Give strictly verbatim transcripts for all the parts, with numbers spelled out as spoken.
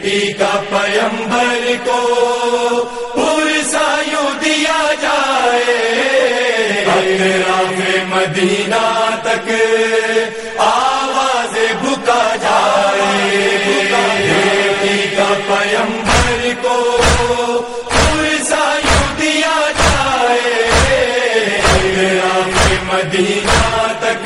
بیٹی کا پیمبر کو پرسا یوں دیا جائے، اطراف مدینہ تک آواز بکا جائے، بیٹی کا پیمبر کو پرسا یوں دیا جائے، اطراف مدینہ تک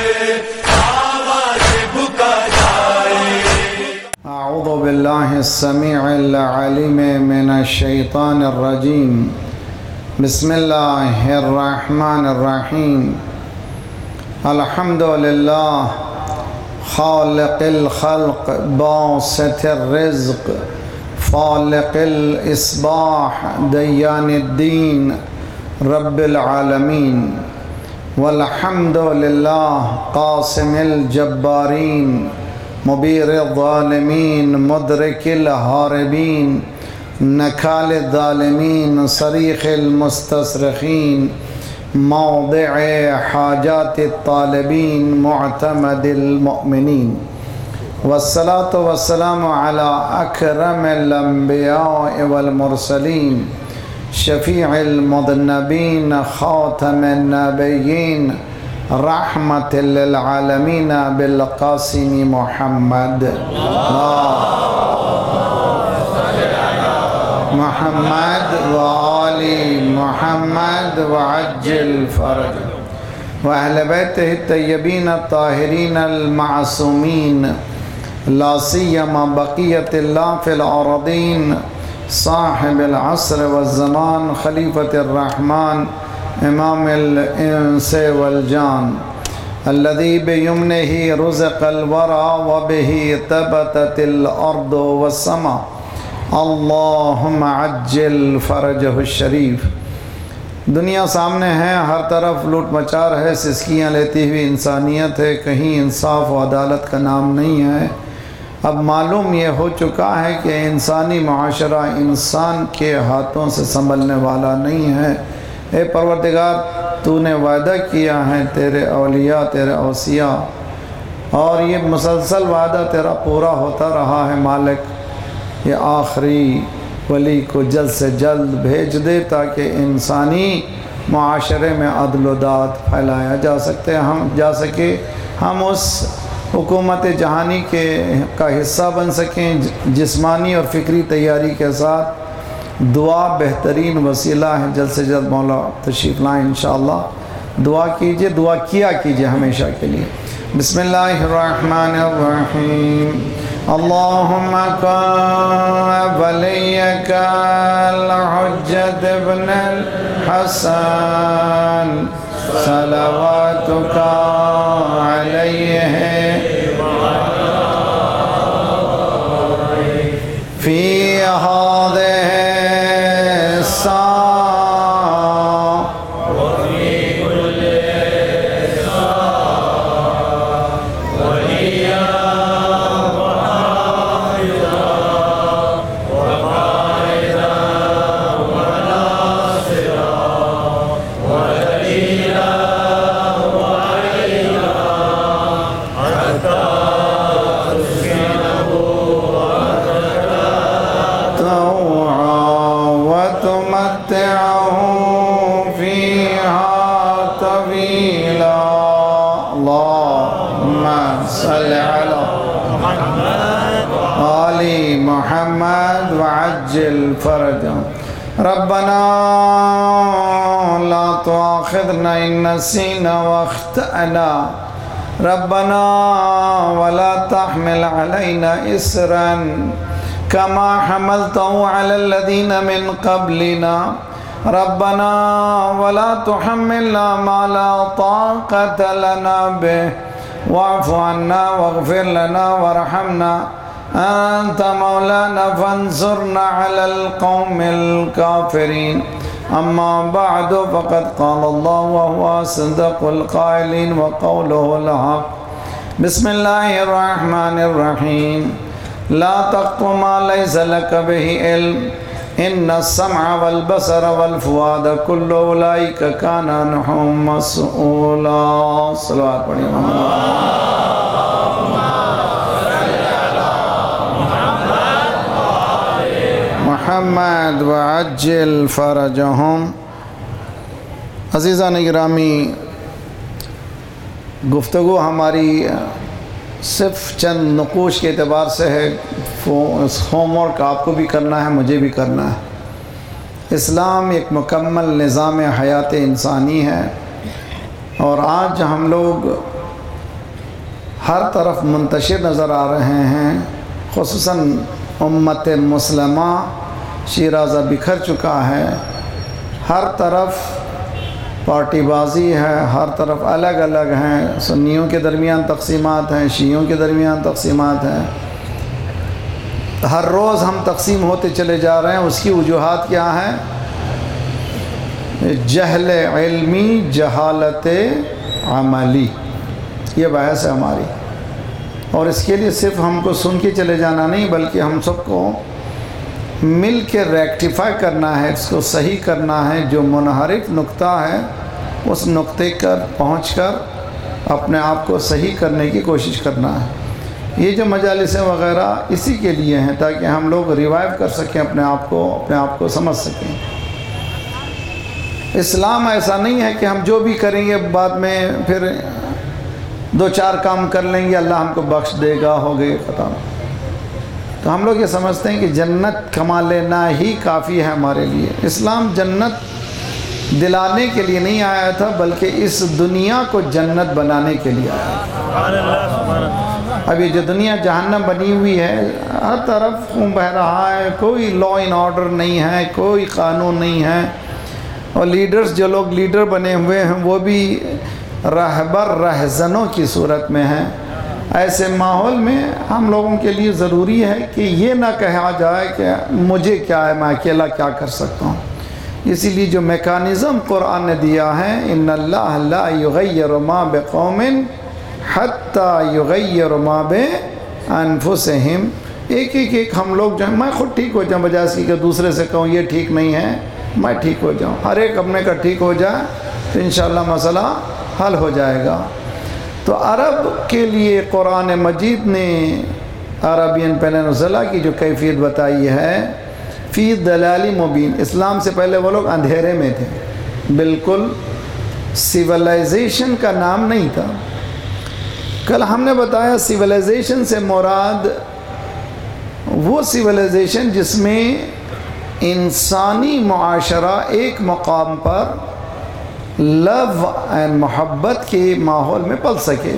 آواز بکا جائے۔ اعوذ باللہ السمیع العلیم من الشیطان الرجیم، بسم اللہ الرحمن الرحیم، الحمد للہ خالق الخلق باسط الرزق فالق الاصباح دیان الدین رب العالمین، والحمد للہ قاسم الجبارین مبیر الظالمین مدرک الہاربین نکال الظالمین صریخ المستصرخین موضع حاجات الطالبین معتمد المؤمنین، والصلاة والسلام علی اکرم الانبیاء والمرسلین شفیع المذنبین خاتم النبیین رحمت للعالمین بالقاسم محمد محمد وآل محمد وعجل فرج وأهل بيته الطيبين الطاهرين المعصومين لا سيما بقية الله في الأرضين صاحب العصر والزمان خليفة الرحمن امام الانس والجان الذي بيمنه رزق الورى وبه ثبتت الارض والسماء اللهم عجل فرجه الشریف۔ دنیا سامنے ہے، ہر طرف لوٹ مچار ہے، سسکیاں لیتی ہوئی انسانیت ہے، کہیں انصاف و عدالت کا نام نہیں ہے۔ اب معلوم یہ ہو چکا ہے کہ انسانی معاشرہ انسان کے ہاتھوں سے سنبھلنے والا نہیں ہے۔ اے پروردگار، تو نے وعدہ کیا ہے تیرے اولیاء تیرے اوصیاء، اور یہ مسلسل وعدہ تیرا پورا ہوتا رہا ہے مالک۔ یہ آخری ولی کو جلد سے جلد بھیج دے تاکہ انسانی معاشرے میں عدل و داد پھیلایا جا سکتے ہم جا سکے ہم اس حکومت جہانی کے کا حصہ بن سکیں۔ جسمانی اور فکری تیاری کے ساتھ دعا بہترین وسیلہ ہے۔ جلد سے جلد مولا تشریف لائیں انشاءاللہ۔ دعا کیجئے، دعا کیا کیجئے ہمیشہ کے لیے۔ بسم اللہ الرحمن الرحیم، اللہم کن ولیک الحجت ابن الحسن صلواتک علیہ فی هذه محمد وعجل فرجا ربنا لا تؤاخذنا إن نسينا واخطأنا ربنا ولا تحمل علينا إصرا كما حملته على الذين من قبلنا ربنا ولا تحملنا ما لا طاقة لنا به واعف عنا واغفر لنا وارحمنا أنت مولانا فانصرنا على القوم الكافرين أما بعد فقد قال الله وهو أصدق القائلين وقوله الحق بسم الله الرحمن الرحيم لا تقف ما ليس لك به علم ان السمع والبصر والفؤاد كل اولئك كان عنه مسؤولا۔ صلوات پڑھیے محمد محمد وعجل فرجهم. عزیزان گرامی، گفتگو ہماری صرف چند نقوش کے اعتبار سے ہے. ہوم ورک آپ کو بھی کرنا ہے، مجھے بھی کرنا ہے. اسلام ایک مکمل نظام حیات انسانی ہے، اور آج ہم لوگ ہر طرف منتشر نظر آ رہے ہیں. خصوصاً امت مسلمہ شیرازہ بکھر چکا ہے. ہر طرف پارٹی بازی ہے، ہر طرف الگ الگ ہیں. سنیوں کے درمیان تقسیمات ہیں، شیعوں کے درمیان تقسیمات ہیں. ہر روز ہم تقسیم ہوتے چلے جا رہے ہیں. اس کی وجوہات کیا ہیں؟ جہل علمی، جہالت عملی، یہ بحث ہے ہماری. اور اس کے لیے صرف ہم کو سن کے چلے جانا نہیں، بلکہ ہم سب کو مل کے ریکٹیفائی کرنا ہے، اس کو صحیح کرنا ہے. جو منحرف نقطہ ہے اس نقطے پر پہنچ کر اپنے آپ کو صحیح کرنے کی کوشش کرنا ہے. یہ جو مجالس وغیرہ اسی کے لیے ہیں، تاکہ ہم لوگ ریوائیو کر سکیں اپنے آپ کو، اپنے آپ کو سمجھ سکیں. اسلام ایسا نہیں ہے کہ ہم جو بھی کریں گے بعد میں پھر دو چار کام کر لیں گے اللہ ہم کو بخش دے گا، ہو گئے ختم. تو ہم لوگ یہ سمجھتے ہیں کہ جنت کما لینا ہی کافی ہے ہمارے لیے. اسلام جنت دلانے کے لیے نہیں آیا تھا، بلکہ اس دنیا کو جنت بنانے کے لیے آیا. اب یہ جو دنیا جہنم بنی ہوئی ہے، ہر طرف خون بہہ رہا ہے، کوئی لا اینڈ آرڈر نہیں ہے، کوئی قانون نہیں ہے. اور لیڈرز، جو لوگ لیڈر بنے ہوئے ہیں، وہ بھی رہبر رہزنوں کی صورت میں ہیں. ایسے ماحول میں ہم لوگوں کے لیے ضروری ہے کہ یہ نہ کہا جائے کہ مجھے کیا ہے، میں اکیلا کیا کر سکتا ہوں. اسی لیے جو میکانزم قرآن نے دیا ہے، ان اللہ لا یغیر ما بقوم حتی یغیر ما بانفسہم. ایک ایک ایک ہم لوگ جو ہیں، میں خود ٹھیک ہو جاؤں بجائے اس کی کہ دوسرے سے کہوں یہ ٹھیک نہیں ہے، میں ٹھیک ہو جاؤں. ہر ایک اپنے کا ٹھیک ہو جائے تو انشاءاللہ مسئلہ حل ہو جائے گا. تو عرب کے لیے قرآن مجید نے عربین پیننسلا کی جو کیفیت بتائی ہے، فی دلال مبین. اسلام سے پہلے وہ لوگ اندھیرے میں تھے، بالکل سیولائزیشن کا نام نہیں تھا. کل ہم نے بتایا سیولائزیشن سے مراد وہ سیولائزیشن جس میں انسانی معاشرہ ایک مقام پر لو اینڈ محبت کے ماحول میں پل سکے.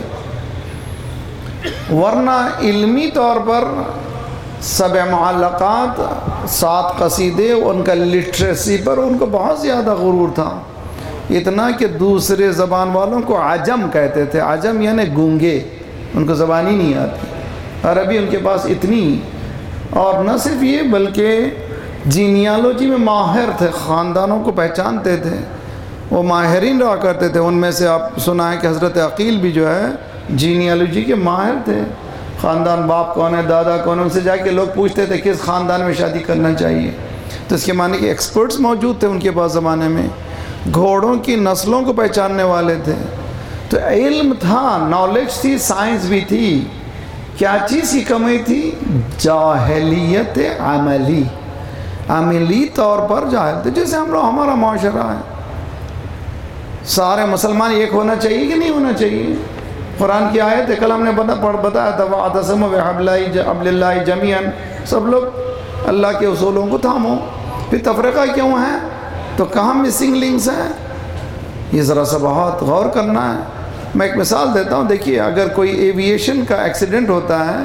ورنہ علمی طور پر سبع معلقات، سات قصیدے، ان کا لٹریسی پر ان کو بہت زیادہ غرور تھا. اتنا کہ دوسرے زبان والوں کو عجم کہتے تھے. عجم یعنی گونگے، ان کو زبان ہی نہیں آتی. عربی ان کے پاس اتنی. اور نہ صرف یہ بلکہ جینیالوجی میں ماہر تھے، خاندانوں کو پہچانتے تھے، وہ ماہرین رہا کرتے تھے. ان میں سے آپ سنا ہے کہ حضرت عقیل بھی جو ہے جینیالوجی کے ماہر تھے. خاندان باپ کون ہے، دادا کون ہے، ان سے جا کے لوگ پوچھتے تھے کس خاندان میں شادی کرنا چاہیے. تو اس کے معنی کہ ایکسپرٹس موجود تھے ان کے پاس زمانے میں. گھوڑوں کی نسلوں کو پہچاننے والے تھے. تو علم تھا، نالج تھی، سائنس بھی تھی. کیا چیز کی کمی تھی؟ جاہلیت عملی. عملی طور پر جاہل تھے. جیسے ہم لوگ، ہمارا معاشرہ ہے، سارے مسلمان ایک ہونا چاہیے کہ نہیں ہونا چاہیے؟ قرآن کی آیت ہے، کل ہم نے بتایا تھا وَاعْتَصِمُوا بِحَبْلِ اللَّهِ جَمِيعًا. سب لوگ اللہ کے اصولوں کو تھامو. پھر تفرقہ کیوں ہے؟ تو کہاں مسنگ لنکس ہیں؟ یہ ذرا سا بہت غور کرنا ہے. میں ایک مثال دیتا ہوں. دیکھیے، اگر کوئی ایویشن کا ایکسیڈنٹ ہوتا ہے،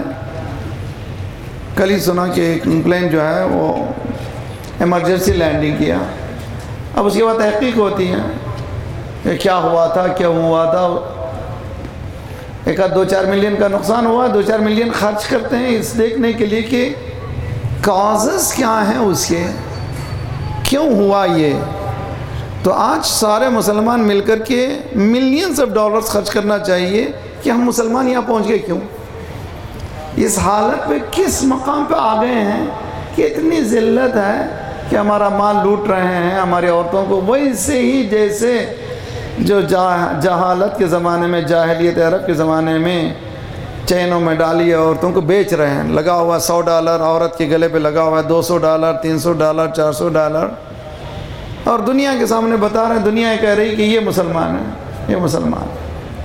کل ہی سنا کہ ایک پلین جو ہے وہ ایمرجنسی لینڈنگ کیا. اب اس کے بعد تحقیق ہوتی ہے کہ کیا ہوا تھا، کیا ہوا تھا. ایک آدھ دو چار ملین کا نقصان ہوا. دو چار ملین خرچ کرتے ہیں اس دیکھنے کے لیے کہ کازز کیا ہیں اس کے، کیوں ہوا یہ. تو آج سارے مسلمان مل کر کے ملینز آف ڈالرز خرچ کرنا چاہیے کہ ہم مسلمان یہاں پہنچ گئے کیوں، اس حالت پہ کس مقام پہ آ گئے ہیں کہ اتنی ذلت ہے کہ ہمارا مال لوٹ رہے ہیں، ہماری عورتوں کو ویسے ہی جیسے جو جہالت کے زمانے میں، جاہلیت عرب کے زمانے میں چینوں میں ڈالی ہے، عورتوں کو بیچ رہے ہیں، لگا ہوا سو ڈالر، عورت کے گلے پہ لگا ہوا ہے دو سو ڈالر، تین سو ڈالر، چار سو ڈالر، اور دنیا کے سامنے بتا رہے ہیں، دنیا کہہ رہی کہ یہ مسلمان ہے، یہ مسلمان ہے۔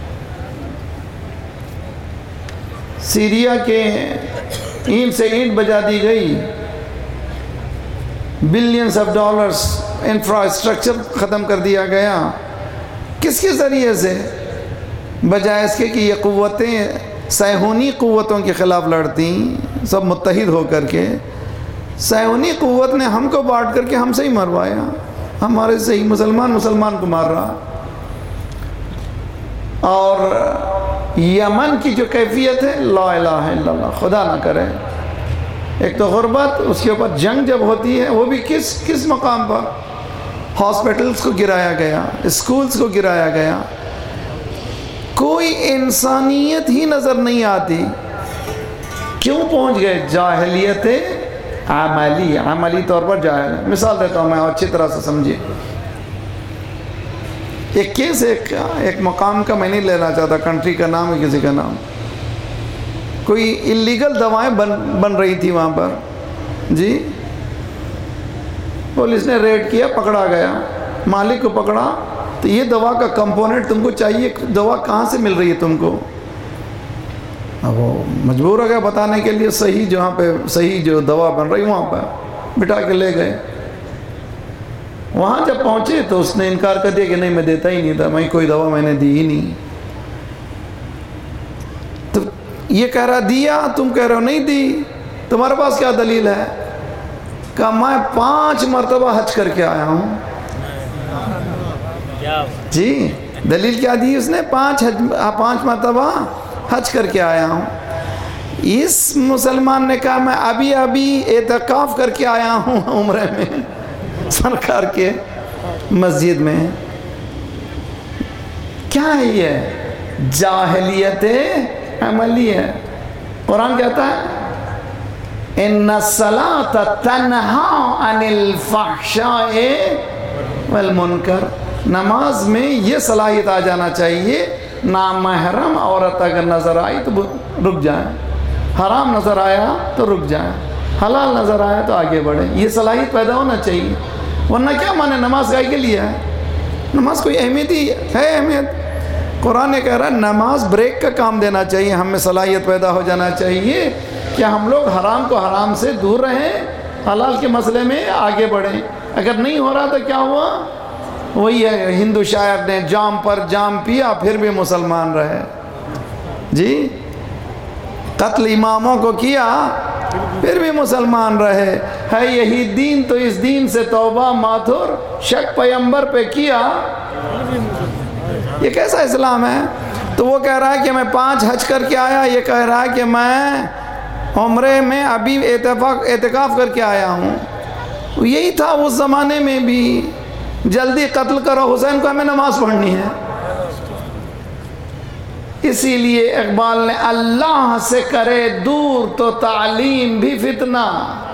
سیریا کے اینٹ سے اینٹ بجا دی گئی، بلینز آف ڈالرز انفراسٹرکچر ختم کر دیا گیا، کس کے ذریعے سے؟ بجائے اس کے کہ یہ قوتیں صہیونی قوتوں کے خلاف لڑتی، سب متحد ہو کر کے، صہیونی قوت نے ہم کو بانٹ کر کے ہم سے ہی مروایا، ہمارے سے ہی مسلمان مسلمان کو مار رہا۔ اور یمن کی جو کیفیت ہے، لا الہ الا اللہ، خدا نہ کرے، ایک تو غربت، اس کے اوپر جنگ جب ہوتی ہے، وہ بھی کس کس مقام پر؟ ہاسپٹلز کو گرایا گیا، اسکولز کو گرایا گیا، کوئی انسانیت ہی نظر نہیں آتی۔ کیوں پہنچ گئے؟ جاہلیت عملی، عملی طور پر جاہل ہے۔ مثال دیتا ہوں میں، اچھی طرح سے سمجھیے۔ ایک کیس ایک ایک مقام کا میں نہیں لینا چاہتا، کنٹری کا نام ہے کسی کا نام، کوئی اللیگل دوائیں بن بن رہی تھی وہاں پر، جی پولیس نے ریڈ کیا، پکڑا گیا، مالک کو پکڑا، تو یہ دوا کا کمپوننٹ تم کو چاہیے، دوا کہاں سے مل رہی ہے تم کو؟ اب وہ مجبور ہو گیا بتانے کے لیے، صحیح جہاں پہ صحیح جو دوا بن رہی وہاں پہ بٹھا کے لے گئے۔ وہاں جب پہنچے تو اس نے انکار کر دیا کہ نہیں، میں دیتا ہی نہیں تھا، میں کوئی دوا میں نے دی ہی نہیں۔ تو یہ کہہ رہا دیا، تم کہہ رہے ہو نہیں دی، تمہارے پاس کیا دلیل ہے؟ کہا میں پانچ مرتبہ حج کر کے آیا ہوں۔ جی دلیل کیا دی اس نے؟ پانچ حج پانچ مرتبہ حج کر کے آیا ہوں۔ اس مسلمان نے کہا میں ابھی ابھی اعتکاف کر کے آیا ہوں عمرے میں سرکار کے مسجد میں۔ کیا ہے یہ؟ جاہلیت عملی ہے۔ قرآن کہتا ہے ان الصلاۃ تنہی عن الفحشاء والمنکر، نماز میں یہ صلاحیت آ جانا چاہیے، نامحرم عورت اگر نظر آئی تو رک جائیں، حرام نظر آیا تو رک جائیں، حلال نظر آیا تو آگے بڑھیں، یہ صلاحیت پیدا ہونا چاہیے۔ ورنہ کیا مانے نماز گائے کے لیے ہے؟ نماز کوئی اہمیت ہی ہے؟ اہمیت قرآن نے کہہ رہا ہے نماز بریک کا کام دینا چاہیے، ہم میں صلاحیت پیدا ہو جانا چاہیے کہ ہم لوگ حرام کو حرام سے دور رہیں، حلال کے مسئلے میں آگے بڑھیں۔ اگر نہیں ہو رہا تو کیا ہوا؟ وہی ہے ہندو شاعر نے جام پر جام پیا پھر بھی مسلمان رہے، جی قتل اماموں کو کیا پھر بھی مسلمان رہے، ہے یہی دین تو اس دین سے توبہ ماتھر، شک پیمبر پہ کیا، یہ کیسا اسلام ہے؟ تو وہ کہہ رہا ہے کہ میں پانچ حج کر کے آیا، یہ کہہ رہا ہے کہ میں عمرے میں ابھی اعتفاق اعتکاف کر کے آیا ہوں۔ یہی تھا اس زمانے میں بھی، جلدی قتل کرو حسین کو، ہمیں نماز پڑھنی ہے۔ اسی لیے اقبال نے اللہ سے کرے دور تو تعلیم بھی فتنہ،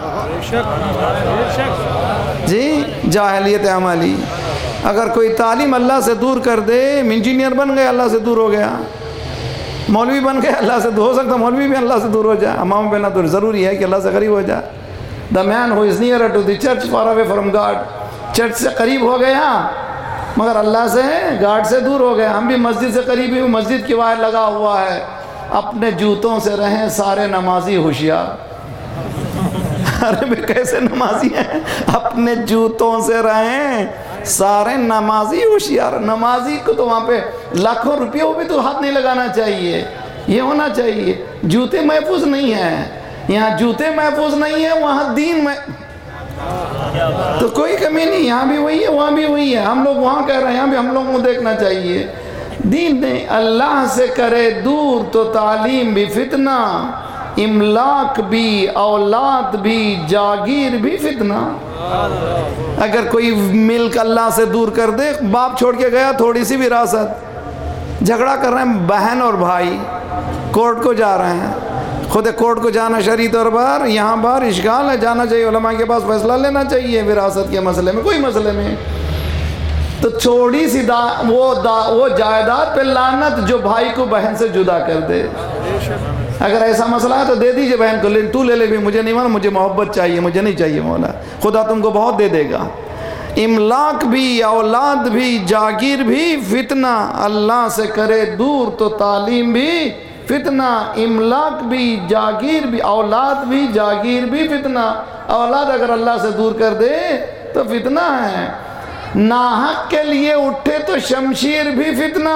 جی جاہلیت عملی۔ اگر کوئی تعلیم اللہ سے دور کر دے، انجینئر بن گئے اللہ سے دور ہو گیا، مولوی بن گئے اللہ سے دور ہو سکتا، مولوی بھی اللہ سے دور ہو جائے، امام بننا تو ضروری ہے کہ اللہ سے قریب ہو جائے۔ The man who is nearer to the church far away from God، church سے قریب ہو گیا مگر اللہ سے گاڈ سے دور ہو گیا۔ ہم بھی مسجد سے قریب ہی، مسجد کی باہر لگا ہوا ہے اپنے جوتوں سے رہیں سارے نمازی ہوشیار۔ ارے بھی کیسے نمازی ہیں؟ اپنے جوتوں سے رہیں سارے نمازی ہوشیار۔ نمازی کو تو وہاں پہ لاکھوں روپیہ بھی تو ہاتھ نہیں لگانا چاہیے، یہ ہونا چاہیے۔ جوتے محفوظ نہیں ہیں یہاں، جوتے محفوظ نہیں ہیں وہاں، دین میں تو کوئی کمی نہیں، یہاں بھی وہی ہے وہاں بھی وہی ہے۔ ہم لوگ وہاں کہہ رہے ہیں، یہاں بھی ہم لوگوں کو دیکھنا چاہیے۔ دین نے اللہ سے کرے دور تو تعلیم بھی فتنہ، املاک بھی، اولاد بھی، جاگیر بھی فتنہ۔ اگر کوئی ملک اللہ سے دور کر دے، باپ چھوڑ کے گیا تھوڑی سی وراثت، جھگڑا کر رہے ہیں بہن اور بھائی، کورٹ کو جا رہے ہیں، خود کورٹ کو جانا شرعی طور پر یہاں پر اشکال ہے، جانا چاہیے، علماء کے پاس فیصلہ لینا چاہیے وراثت کے مسئلے میں، کوئی مسئلے میں تو چھوڑی سی دا وہ دا وہ جائیداد پہ لعنت جو بھائی کو بہن سے جدا کر دے۔ اگر ایسا مسئلہ ہے تو دے دیجئے بہن کو، لیکن تو لے لے بھی مجھے نہیں مانا، مجھے محبت چاہیے، مجھے نہیں چاہیے مولا، خدا تم کو بہت دے دے گا۔ املاک بھی، اولاد بھی، جاگیر بھی فتنہ، اللہ سے کرے دور تو تعلیم بھی فتنہ۔ املاک بھی، جاگیر بھی، اولاد بھی، جاگیر بھی فتنہ۔ اولاد اگر اللہ سے دور کر دے تو فتنہ ہے۔ ناحق کے لیے اٹھے تو شمشیر بھی فتنہ،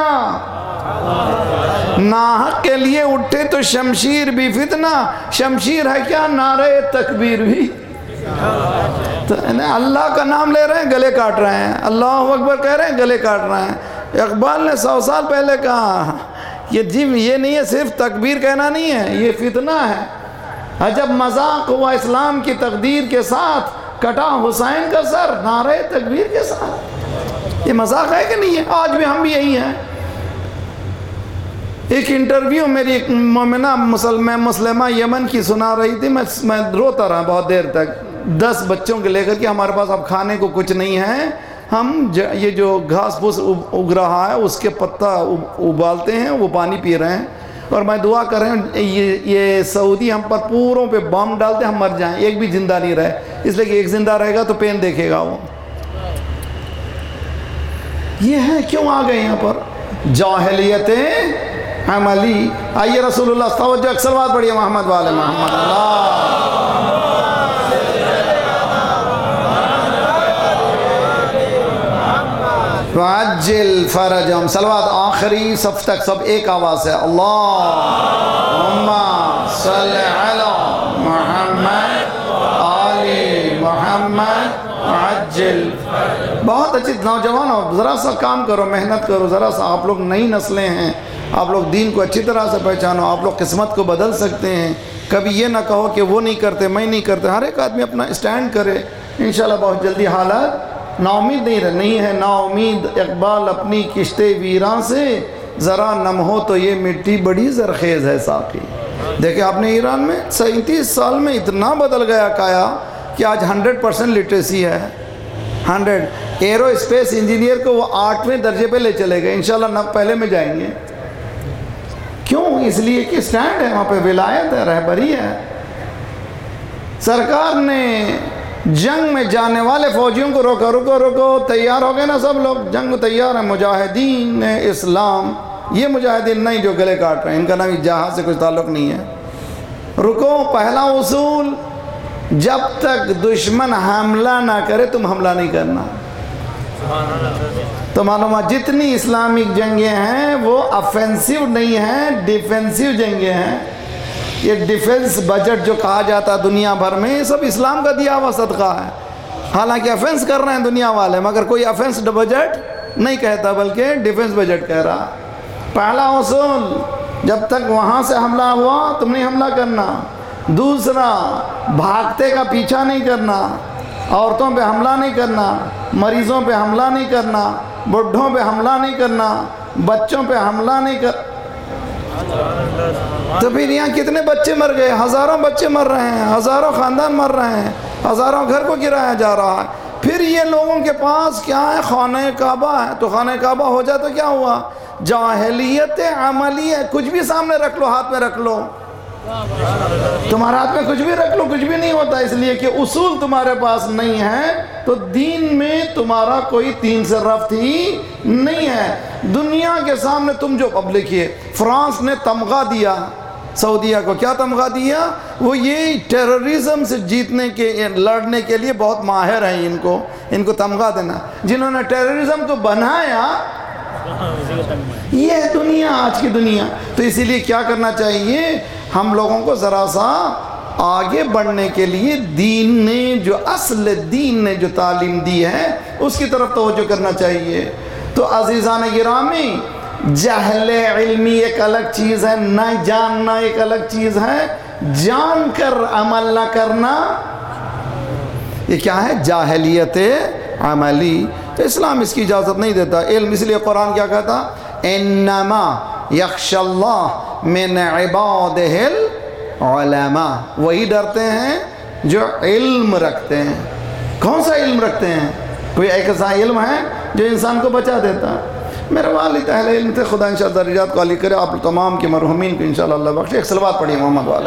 ناحق کے لیے اٹھے تو شمشیر بھی فتنہ۔ شمشیر ہے کیا؟ نعرہ تکبیر بھی۔ تو اللہ کا نام لے رہے ہیں، گلے کاٹ رہے ہیں، اللہ اکبر کہہ رہے ہیں، گلے کاٹ رہے ہیں۔ اقبال نے سو سال پہلے کہا یہ جم یہ نہیں ہے صرف تکبیر کہنا نہیں ہے، یہ فتنہ ہے۔ عجب مذاق ہوا اسلام کی تقدیر کے ساتھ، کٹا حسین کا سر نعرہ تکبیر کے ساتھ۔ یہ مذاق ہے کہ نہیں ہے؟ آج بھی ہم بھی یہی ہیں۔ ایک انٹرویو میری ایک مومنہ مسلمہ مسلمہ یمن کی سنا رہی تھی، میں میں روتا رہا بہت دیر تک، دس بچوں کے لے کر کے ہمارے پاس اب کھانے کو کچھ نہیں ہے، ہم یہ جو گھاس پھوس اگ رہا ہے اس کے پتا ابالتے ہیں، وہ پانی پی رہے ہیں، اور میں دعا کر رہے ہیں یہ یہ سعودی ہم پر پوروں پہ بم ڈالتے ہم مر جائیں، ایک بھی زندہ نہیں رہے، اس لیے کہ ایک زندہ رہے گا تو پین دیکھے گا وہ۔ یہ ہے کیوں آ گئے یہاں پر؟ جاہلیت عملی۔ آئیے رسول اللہ توجہ اکثر بات پڑھیے، محمد والے محمد اللہ وعجل فرجہم۔ صلوات آخری صف تک سب ایک آواز ہے، اللہم صلی علی محمد آل محمد وعجل۔ بہت اچھی نوجوان ہو، ذرا سا کام کرو، محنت کرو، ذرا سا، آپ لوگ نئی نسلیں ہیں، آپ لوگ دین کو اچھی طرح سے پہچانو، آپ لوگ قسمت کو بدل سکتے ہیں۔ کبھی یہ نہ کہو کہ وہ نہیں کرتے میں نہیں کرتے، ہر ایک آدمی اپنا اسٹینڈ کرے، انشاءاللہ بہت جلدی حالات نا امید نہیں رہ نہیں ہے نا امید اقبال اپنی کشتے ویراں سے، ذرا نم ہو تو یہ مٹی بڑی زرخیز ہے ساقی۔ دیکھیں آپ نے ایران میں سینتیس سال میں اتنا بدل گیا کایا کہ آج ہنڈریڈ پرسنٹ لٹریسی ہے، ہنڈریڈ۔ ایرو اسپیس انجینئر کو وہ آٹھویں درجے پہ لے چلے گئے، انشاءاللہ نب پہلے میں جائیں گے۔ کیوں؟ اس لیے کہ سٹینڈ ہے وہاں پہ، ولایت ہے، رہبری ہے۔ سرکار نے جنگ میں جانے والے فوجیوں کو روکو رکو رکو تیار ہو گئے نا سب لوگ، جنگ میں تیار ہیں، مجاہدین اسلام۔ یہ مجاہدین نہیں جو گلے کاٹ رہے ہیں، ان کا نام جہاد سے کچھ تعلق نہیں ہے۔ رکو، پہلا اصول، جب تک دشمن حملہ نہ کرے تم حملہ نہیں کرنا۔ تو معلوم ہے جتنی اسلامک جنگیں ہیں وہ افینسیو نہیں ہیں، ڈیفینسیو جنگیں ہیں۔ یہ ڈیفنس بجٹ جو کہا جاتا دنیا بھر میں، یہ سب اسلام کا دیا ہوا صدقہ ہے۔ حالانکہ افینس کر رہے ہیں دنیا والے، مگر کوئی افینس بجٹ نہیں کہتا بلکہ ڈیفنس بجٹ کہہ رہا۔ پہلا اصول، جب تک وہاں سے حملہ ہوا تم نہیں حملہ کرنا۔ دوسرا، بھاگتے کا پیچھا نہیں کرنا، عورتوں پہ حملہ نہیں کرنا، مریضوں پہ حملہ نہیں کرنا، بڈھوں پہ حملہ نہیں کرنا، بچوں پہ حملہ نہیں کر۔ تو پھر یہاں کتنے بچے مر گئے؟ ہزاروں بچے مر رہے ہیں، ہزاروں خاندان مر رہے ہیں، ہزاروں گھر کو گرایا جا رہا ہے۔ پھر یہ لوگوں کے پاس کیا ہے؟ خانہ کعبہ ہے۔ تو خانہ کعبہ ہو جائے تو کیا ہوا؟ جاہلیت عملی ہے، کچھ بھی سامنے رکھ لو، ہاتھ میں رکھ لو، تمہارے ہاتھ میں کچھ بھی رکھ لو، کچھ بھی نہیں ہوتا، اس لیے کہ اصول تمہارے پاس نہیں ہے تو دین میں تمہارا کوئی تین سے رفت ہی نہیں ہے۔ دنیا کے سامنے تم جو اب لکھیے، فرانس نے تمغہ دیا سعودیہ کو، کیا تمغہ دیا؟ وہ یہ ٹیررزم سے جیتنے کے لڑنے کے لیے بہت ماہر ہیں، ان کو ان کو تمغہ دینا۔ جنہوں نے ٹیررزم کو بنایا، یہ دنیا آج کی دنیا۔ تو اسی لیے کیا کرنا چاہیے؟ ہم لوگوں کو ذرا سا آگے بڑھنے کے لیے دین نے جو اصل دین نے جو تعلیم دی ہے اس کی طرف توجہ کرنا چاہیے۔ تو عزیزان گرامی، جہل علمی ایک الگ چیز ہے، نہ جاننا ایک الگ چیز ہے، جان کر عمل نہ کرنا یہ کیا ہے؟ جاہلیت عملی۔ تو اسلام اس کی اجازت نہیں دیتا علم، اس لیے قرآن کیا کہتا؟ انما یخشی اللہ من عبادہ العلماء، وہی ڈرتے ہیں جو علم رکھتے ہیں۔ کون سا علم رکھتے ہیں؟ کوئی ایک ایسا علم ہے جو انسان کو بچا دیتا ہے؟ میرے والد اہل علم تھے، خدا انشاءاللہ درجات کو عالی کرے، آپ تمام کے مرحومین کو انشاءاللہ اللہ بخشے۔ ایک صلوات پڑھیے محمد والے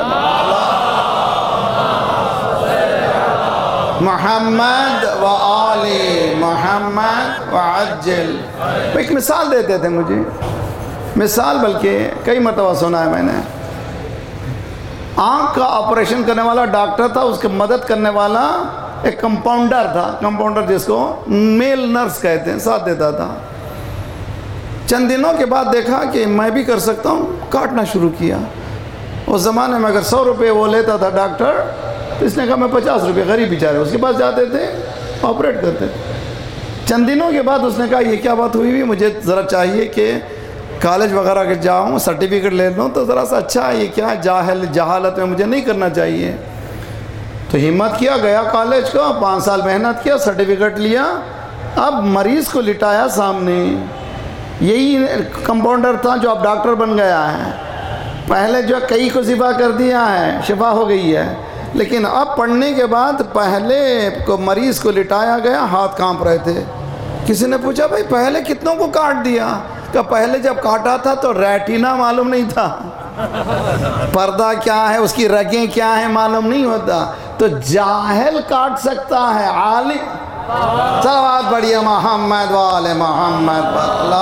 محمد و آل محمد وعجل۔ ایک مثال دیتے تھے مجھے، مثال بلکہ کئی مرتبہ سنا ہے میں نے۔ آنکھ کا آپریشن کرنے والا ڈاکٹر تھا، اس کی مدد کرنے والا ایک کمپاؤنڈر تھا، کمپاؤنڈر جس کو میل نرس کہتے ہیں، ساتھ دیتا تھا۔ چند دنوں کے بعد دیکھا کہ میں بھی کر سکتا ہوں، کاٹنا شروع کیا۔ اس زمانے میں اگر سو روپے وہ لیتا تھا ڈاکٹر، تو اس نے کہا میں پچاس روپے، غریب بیچارے اس کے پاس جاتے تھے، آپریٹ کرتے تھے۔ چند دنوں کے بعد اس نے کہا یہ کیا بات ہوئی ہوئی، مجھے ذرا چاہیے کہ کالج وغیرہ کے جاؤں، سرٹیفکیٹ لے لوں تو ذرا سا اچھا ہے، یہ کیا جاہل جہالت میں مجھے نہیں کرنا چاہیے۔ تو ہمت کیا، گیا کالج کو، پانچ سال محنت کیا، سرٹیفکیٹ لیا۔ اب مریض کو لٹایا سامنے، یہی کمپاؤنڈر تھا جو اب ڈاکٹر بن گیا ہے، پہلے جو کئی کو شفا کر دیا ہے، شفا ہو گئی ہے، لیکن اب پڑھنے کے بعد پہلے کو مریض کو لٹایا گیا، ہاتھ کانپ رہے تھے۔ کسی نے پوچھا بھائی پہلے کتنوں کو کاٹ دیا؟ کہ پہلے جب کاٹا تھا تو ریٹینا معلوم نہیں تھا، پردہ کیا ہے، اس کی رگیں کیا ہیں معلوم نہیں ہوتا، تو جاہل کاٹ سکتا ہے، عالم۔ صلوات بڑھیا محمد والے محمد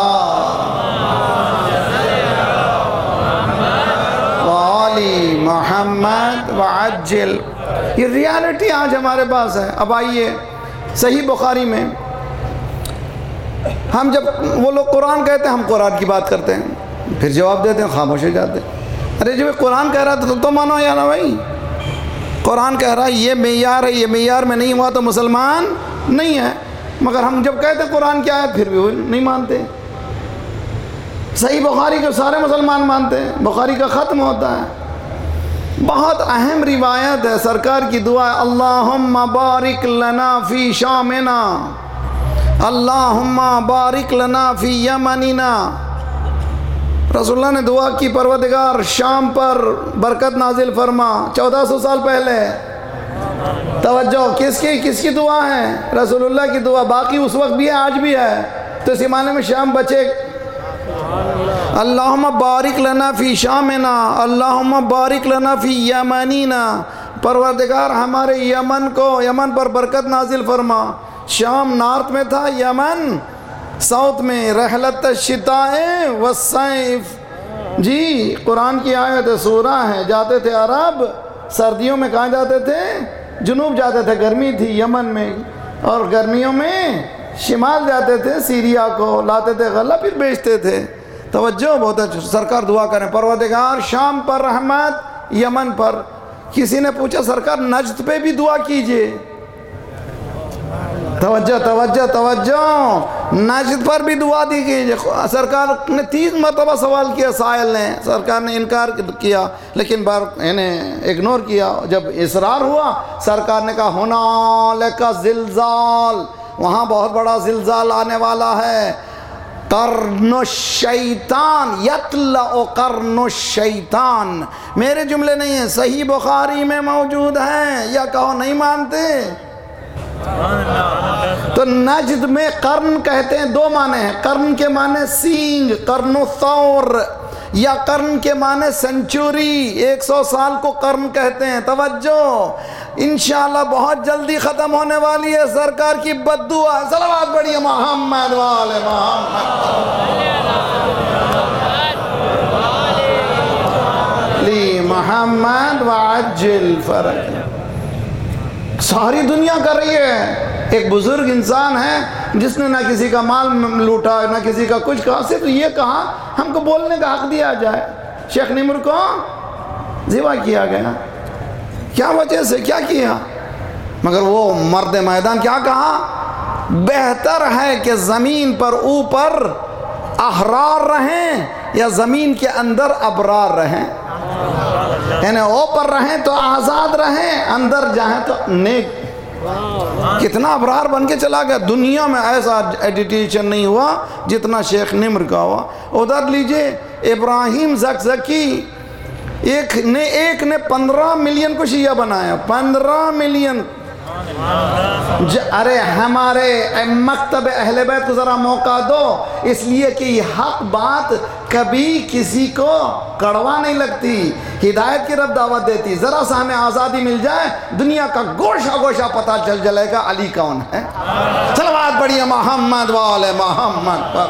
والی محمد وعجل۔ یہ ریالٹی آج ہمارے پاس ہے۔ اب آئیے صحیح بخاری میں ہم جب وہ لوگ قرآن کہتے ہیں، ہم قرآن کی بات کرتے ہیں، پھر جواب دیتے ہیں، خاموش ہو جاتے ہیں۔ ارے جب قرآن کہہ رہا تھا تو تو مانو یا نا بھائی، قرآن کہہ رہا ہے یہ معیار ہے، یہ معیار میں نہیں ہوا تو مسلمان نہیں ہے، مگر ہم جب کہتے ہیں قرآن کیا ہے پھر بھی وہ نہیں مانتے۔ صحیح بخاری کو سارے مسلمان مانتے ہیں، بخاری کا ختم ہوتا ہے، بہت اہم روایت ہے، سرکار کی دعا ہے، اللہم بارک لنا فی شامنا، اللہم بارک لنا فی یمننا۔ رسول اللہ نے دعا کی، پروردگار شام پر برکت نازل فرما، چودہ سو سال پہلے۔ توجہ، کس کی کس کی دعا ہے؟ رسول اللہ کی دعا، باقی اس وقت بھی ہے، آج بھی ہے، تو اس زمانے میں شام بچے۔ اللہم بارک لنا فی شامنا، اللہم بارک لنا فی یمنینا، پروردگار ہمارے یمن کو، یمن پر برکت نازل فرما۔ شام نارتھ میں تھا، یمن ساؤتھ میں، رحلت الشتاء والصیف۔ جی قرآن کی آیت سورہ ہے، جاتے تھے عرب، سردیوں میں کہاں جاتے تھے؟ جنوب جاتے تھے، گرمی تھی یمن میں، اور گرمیوں میں شمال جاتے تھے، سیریا کو لاتے تھے غلہ، پھر بیچتے تھے۔ توجہ بہت اچھا، سرکار دعا کریں، پروردگار شام پر رحمت، یمن پر۔ کسی نے پوچھا سرکار نجد پہ بھی دعا کیجئے۔ توجہ توجہ توجہ، نجد پر بھی دعا دی کیجئے۔ سرکار نے تین مرتبہ سوال کیا، سائل نے، سرکار نے انکار کیا، لیکن بار انہیں اگنور کیا۔ جب اصرار ہوا، سرکار نے کہا ہنالک زلزال، وہاں بہت بڑا زلزال آنے والا ہے۔ قرن الشیطان یطلع قرن الشیطان، میرے جملے نہیں ہیں، صحیح بخاری میں موجود ہیں، یا کہو نہیں مانتے؟ تو نجد میں قرن کہتے ہیں، دو معنی ہیں، قرن کے معنی سینگ، قرن الثور، یا قرن کے معنی سنچوری، ایک سو سال کو قرن کہتے ہیں۔ توجہ، انشاءاللہ بہت جلدی ختم ہونے والی ہے، سرکار کی بددعا ہے۔ صلوات پڑھیے محمد والے محمد لی محمد وعجل فرج۔ ساری دنیا کر رہی ہے، ایک بزرگ انسان ہے جس نے نہ کسی کا مال لوٹا، نہ کسی کا کچھ کہا، صرف یہ کہا ہم کو بولنے کا حق دیا جائے۔ شیخ نمر کو ذبح کیا گیا، کیا وجہ سے، کیا کیا؟ مگر وہ مرد میدان کیا کہا؟ بہتر ہے کہ زمین پر اوپر احرار رہیں یا زمین کے اندر ابرار رہیں، یعنی اوپر رہیں تو آزاد رہیں، اندر جائیں تو نیک۔ کتنا ابرار بن کے چلا گیا، دنیا میں ایسا ایڈیٹیشن نہیں ہوا جتنا شیخ نمر کا ہوا۔ ادھر لیجئے ابراہیم زکزکی، ایک نے ایک نے پندرہ ملین کو شیعہ بنایا، پندرہ ملین، ارے ہمارے مکتب اہل بیت کو ذرا موقع دو، اس لیے کہ یہ حق بات کبھی کسی کو کڑوا نہیں لگتی، ہدایت کی رب دعوت دیتی۔ ذرا سا ہمیں آزادی مل جائے، دنیا کا گوشہ گوشہ پتہ چل جلے گا علی کون ہے۔ صلوات پڑھیے محمد وآل محمد پر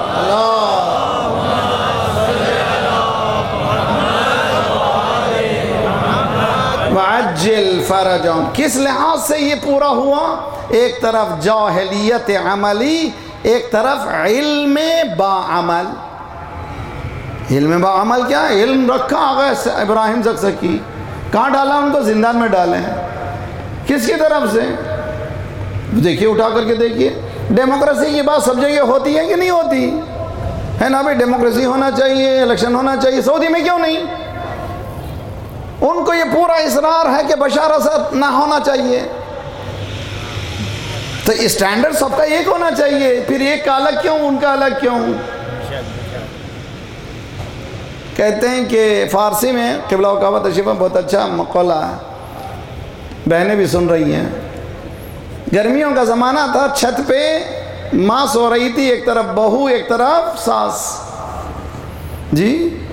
وعجل فرجوں۔ کس لحاظ سے یہ پورا ہوا؟ ایک طرف جاہلیت عملی، ایک طرف علم باعمل۔ علم باعمل کیا؟ علم رکھا آگا ابراہیم زکزکی، کہاں ڈالا ان کو؟ زندان میں ڈالے ہیں۔ کس کی طرف سے؟ دیکھیے اٹھا کر کے دیکھیے، ڈیموکریسی کی بات سب جگہ ہوتی ہے کہ نہیں ہوتی ہے نا بھائی؟ ڈیموکریسی ہونا چاہیے، الیکشن ہونا چاہیے، سعودی میں کیوں نہیں؟ ان کو یہ پورا اصرار ہے کہ بشار اسد نہ ہونا چاہیے، تو اسٹینڈرڈ سب کا ایک ہونا چاہیے، پھر ایک کا الگ کیوں، ان کا الگ کیوں؟ کہتے ہیں کہ فارسی میں قبلہ و کعبہ تشریف بہت اچھا مقولہ ہے، بہنیں بھی سن رہی ہیں۔ گرمیوں کا زمانہ تھا، چھت پہ ماں سو رہی تھی، ایک طرف بہو ایک طرف ساس، جی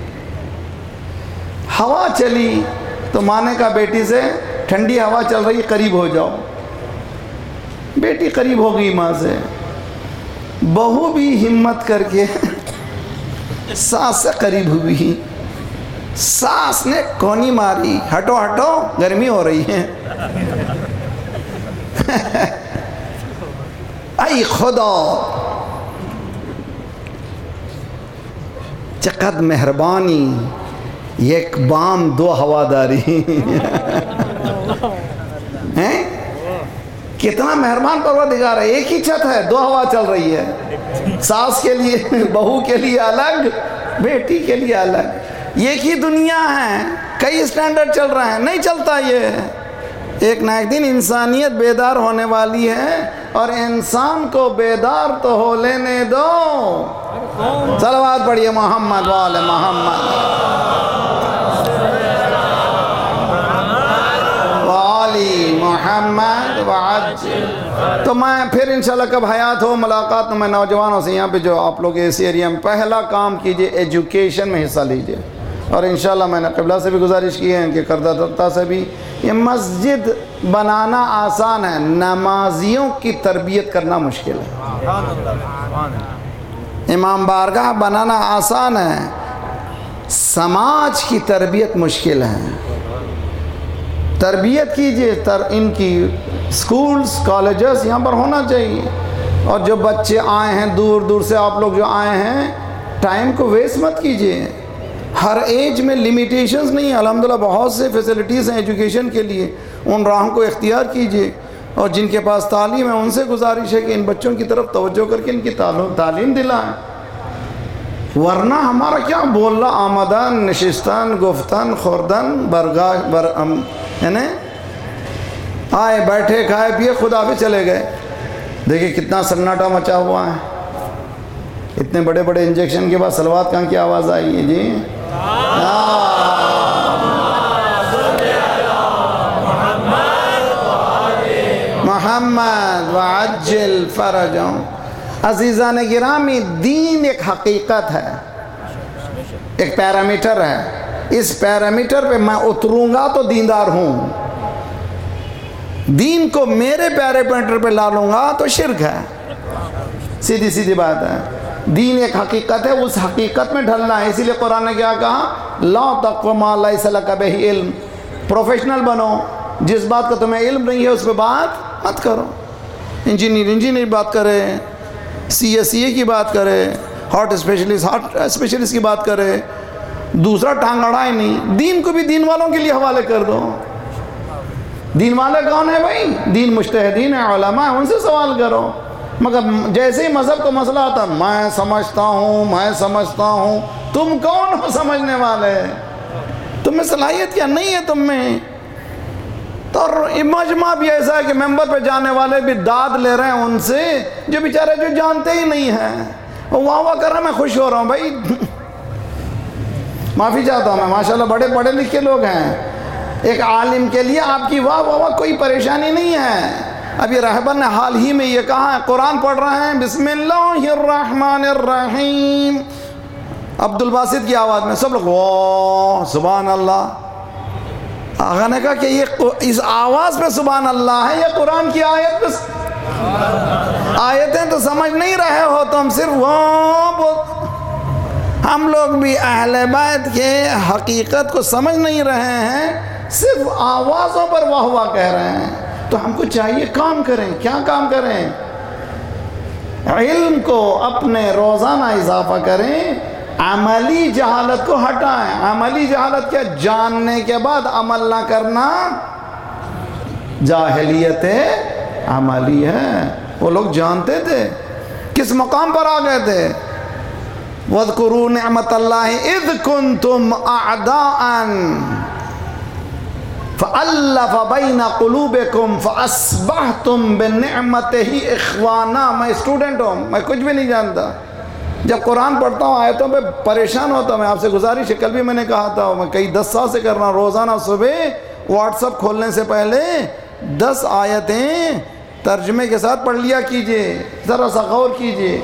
ہوا چلی تو ماں نے کہا بیٹی سے، ٹھنڈی ہوا چل رہی قریب ہو جاؤ۔ بیٹی قریب ہو گئی ماں سے، بہو بھی ہمت کر کے ساس سے قریب ہوئی، ساس نے کونی ماری، ہٹو ہٹو گرمی ہو رہی ہے۔ ای خدا چقدر مہربانی، یک بام دو ہواداری ہیں؟ کتنا مہربان پروردگار ہے، ایک ہی چھت ہے، دو ہوا چل رہی ہے، ساس کے لیے، بہو کے لیے الگ، بیٹی کے لیے الگ، ایک ہی دنیا ہے، کئی سٹینڈرڈ چل رہے ہیں، نہیں چلتا یہ۔ ایک نہ ایک دن انسانیت بیدار ہونے والی ہے، اور انسان کو بیدار تو ہو لینے دو۔ صلوات پڑھیے محمد وآل محمد وآل محمد وعجل۔ تو میں پھر انشاءاللہ کب حیات ہو ملاقات، تو میں نوجوانوں سے یہاں پہ جو آپ لوگ اس ایریا میں پہلا کام کیجئے، ایجوکیشن میں حصہ لیجئے، اور انشاءاللہ میں نے قبلہ سے بھی گزارش کی ہے کہ کردہ دتا سے بھی، یہ مسجد بنانا آسان ہے، نمازیوں کی تربیت کرنا مشکل ہے۔ امام بارگاہ بنانا آسان ہے، سماج کی تربیت مشکل ہے۔ تربیت کیجئے، تر ان کی سکولز کالجز یہاں پر ہونا چاہیے، اور جو بچے آئے ہیں دور دور سے، آپ لوگ جو آئے ہیں، ٹائم کو ویسٹ مت کیجئے۔ ہر ایج میں لیمیٹیشنز نہیں ہیں، الحمدللہ بہت سے فیسلٹیز ہیں ایجوکیشن کے لیے، ان راہوں کو اختیار کیجئے، اور جن کے پاس تعلیم ہے ان سے گزارش ہے کہ ان بچوں کی طرف توجہ کر کے ان کی تعلیم دلائیں، ورنہ ہمارا کیا بولنا، آمدن نشستن گفتن خوردن برگاہ بر یعنی آئے بیٹھے کھائے پیے خدا پہ چلے گئے۔ دیکھیں کتنا سناٹا مچا ہوا ہے، اتنے بڑے بڑے انجیکشن کے بعد صلوات کہاں کی آواز آئی ہے؟ جی محمد وعجل فرجوں۔ عزیزان گرامی، دین ایک حقیقت ہے، ایک پیرامیٹر ہے، اس پیرامیٹر پہ میں اتروں گا تو دیندار ہوں، دین کو میرے پیرامیٹر پہ لا لوں گا تو شرک ہے، سیدھی سیدھی بات ہے۔ دین ایک حقیقت ہے، اس حقیقت میں ڈھلنا ہے، اسی لیے قرآن نے کیا کہا، لا تقف ما لیس لک بہ علم، پروفیشنل بنو، جس بات کا تمہیں علم نہیں ہے اس پہ بات مت کرو۔ انجینئر انجینئر بات کرے، سی ایس سی اے کی بات کرے، ہارٹ اسپیشلسٹ ہارٹ اسپیشلسٹ کی بات کرے، دوسرا ٹانگ اڑائے نہیں، دین کو بھی دین والوں کے لیے حوالے کر دو۔ دین والے کون ہیں بھائی؟ دین مجتہدین ہیں، علماء ہیں، ان سے سوال کرو۔ مگر جیسے ہی مذہب کو مسئلہ آتا، میں سمجھتا ہوں میں سمجھتا ہوں، تم کون ہو سمجھنے والے؟ تم میں صلاحیت کیا نہیں ہے تم میں؟ تو مجمع بھی ایسا ہے کہ ممبر پہ جانے والے بھی داد لے رہے ہیں ان سے جو بیچارے جو جانتے ہی نہیں ہیں، وہ واہ واہ کر رہے ہیں، میں خوش ہو رہا ہوں بھائی، معافی چاہتا ہوں میں، ماشاءاللہ بڑے پڑھے لکھے لوگ ہیں، ایک عالم کے لیے آپ کی واہ واہ واہ کوئی پریشانی نہیں ہے، ابھی رہبر نے حال ہی میں یہ کہا ہے، قرآن پڑھ رہے ہیں بسم اللہ الرحمن الرحیم، عبد الباسط کی آواز میں سب لوگ واہ سبحان اللہ۔ آقا نے کہا کہ یہ اس آواز پہ سبحان اللہ ہے، یہ قرآن کی آیت پہ آیتیں تو سمجھ نہیں رہے ہو تم، صرف وہ ہم لوگ بھی اہل بیت کے حقیقت کو سمجھ نہیں رہے ہیں، صرف آوازوں پر واہ واہ کہہ رہے ہیں۔ تو ہم کو چاہیے کام کریں، کیا کام کریں؟ علم کو اپنے روزانہ اضافہ کریں، عملی جہالت کو ہٹائیں۔ عملی جہالت کیا؟ جاننے کے بعد عمل نہ کرنا جاہلیت عملی ہے۔ وہ لوگ جانتے تھے، کس مقام پر آ گئے تھے؟ وَاذْكُرُوا نِعْمَةَ اللَّهِ إِذْ كُنْتُمْ أَعْدَاءً فَأَلَّفَ بَيْنَ قُلُوبِكُمْ فَأَصْبَحْتُمْ بِنِعْمَتِهِ إِخْوَانًا۔ میں اسٹوڈنٹ ہوں، میں کچھ بھی نہیں جانتا، جب قرآن پڑھتا ہوں آیتوں پہ پریشان ہوتا ہوں۔ میں آپ سے گزارش ہے، کل بھی میں نے کہا تھا، میں کئی دس سال سے کر رہا ہوں، روزانہ صبح واٹس ایپ کھولنے سے پہلے دس آیتیں ترجمے کے ساتھ پڑھ لیا کیجئے، ذرا سا غور کیجئے۔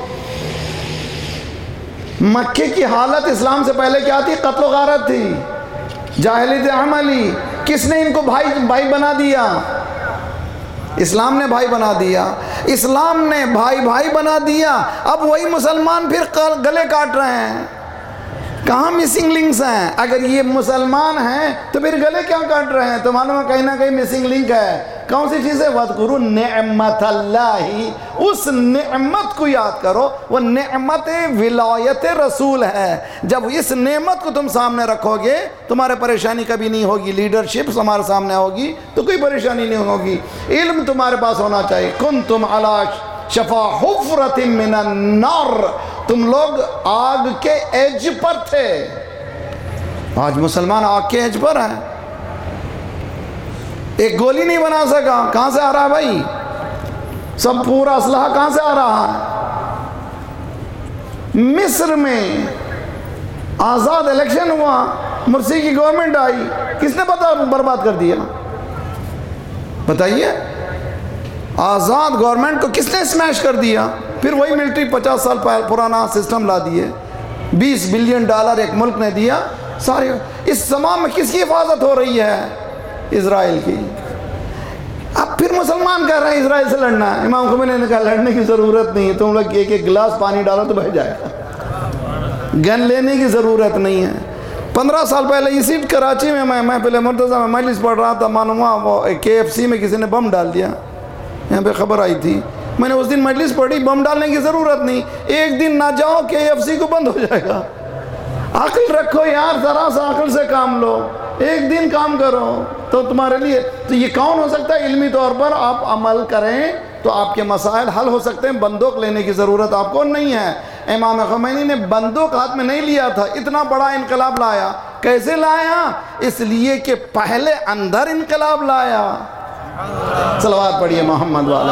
مکے کی حالت اسلام سے پہلے کیا تھی؟ قتل و غارت تھی، جاہلیت عملی۔ کس نے ان کو بھائی بھائی بنا دیا؟ اسلام نے بھائی بنا دیا، اسلام نے بھائی بھائی بنا دیا۔ اب وہی مسلمان پھر گلے کاٹ رہے ہیں۔ کہاں مسنگ لنکس ہیں؟ اگر یہ مسلمان ہیں تو پھر گلے کیا کاٹ رہے ہیں؟ تو معلوم ہے کہیں نہ کہیں مسنگ لنک ہے۔ کون سی چیز ہے؟ وَاذْكُرُوا نِعْمَةَ اللَّهِ، اس نعمت کو یاد کرو، وہ نعمت ولایت رسول ہے۔ جب اس نعمت کو تم سامنے رکھو گے تمہارے پریشانی کبھی نہیں ہوگی۔ لیڈرشپ ہمارے سامنے ہوگی تو کوئی پریشانی نہیں ہوگی۔ علم تمہارے پاس ہونا چاہیے۔ كُنْتُمْ عَلَى شَفَا حُفْرَةٍ مِّنَ النَّارِ، تم لوگ آگ کے ایج پر تھے۔ آج مسلمان آگ کے ایج پر ہیں، ایک گولی نہیں بنا سکا۔ کہاں سے آ رہا ہے بھائی؟ سب پورا اسلحہ کہاں سے آ رہا ہے؟ مصر میں آزاد الیکشن ہوا، مرسی کی گورنمنٹ آئی، کس نے پتہ برباد کر دیا؟ بتائیے، آزاد گورنمنٹ کو کس نے اسمیش کر دیا؟ پھر وہی ملٹری پچاس سال پرانا سسٹم لا دیے، بیس بلین ڈالر ایک ملک نے دیا۔ سارے اس زمان میں کس کی حفاظت ہو رہی ہے؟ اسرائیل کی۔ اب پھر مسلمان کہہ رہے ہیں اسرائیل سے لڑنا ہے۔ امام خمینی نے کہا لڑنے کی ضرورت نہیں ہے، تم لوگ ایک ایک گلاس پانی ڈالو تو بہ جائے گا، گن لینے کی ضرورت نہیں ہے۔ پندرہ سال پہلے اسی کراچی میں میں میں پہلے مرتضیٰ میں مجلس پڑھ رہا تھا، معلوم ہوا وہ کے ایف سی میں کسی نے بم ڈال دیا، یہاں پہ خبر آئی تھی۔ میں نے اس دن مجلس پڑھی، بم ڈالنے کی ضرورت نہیں، ایک دن نہ جاؤ کے ایف سی کو بند ہو جائے گا۔ عقل رکھو یار، ذرا سا عقل سے کام لو، ایک دن کام کرو تو تمہارے لیے۔ تو یہ کون ہو سکتا ہے؟ علمی طور پر آپ عمل کریں تو آپ کے مسائل حل ہو سکتے ہیں۔ بندوق لینے کی ضرورت آپ کو نہیں ہے۔ امام خمینی نے بندوق ہاتھ میں نہیں لیا تھا، اتنا بڑا انقلاب لایا۔ کیسے لایا؟ اس لیے کہ پہلے اندر انقلاب لایا۔ صلوات پڑھیے محمد والے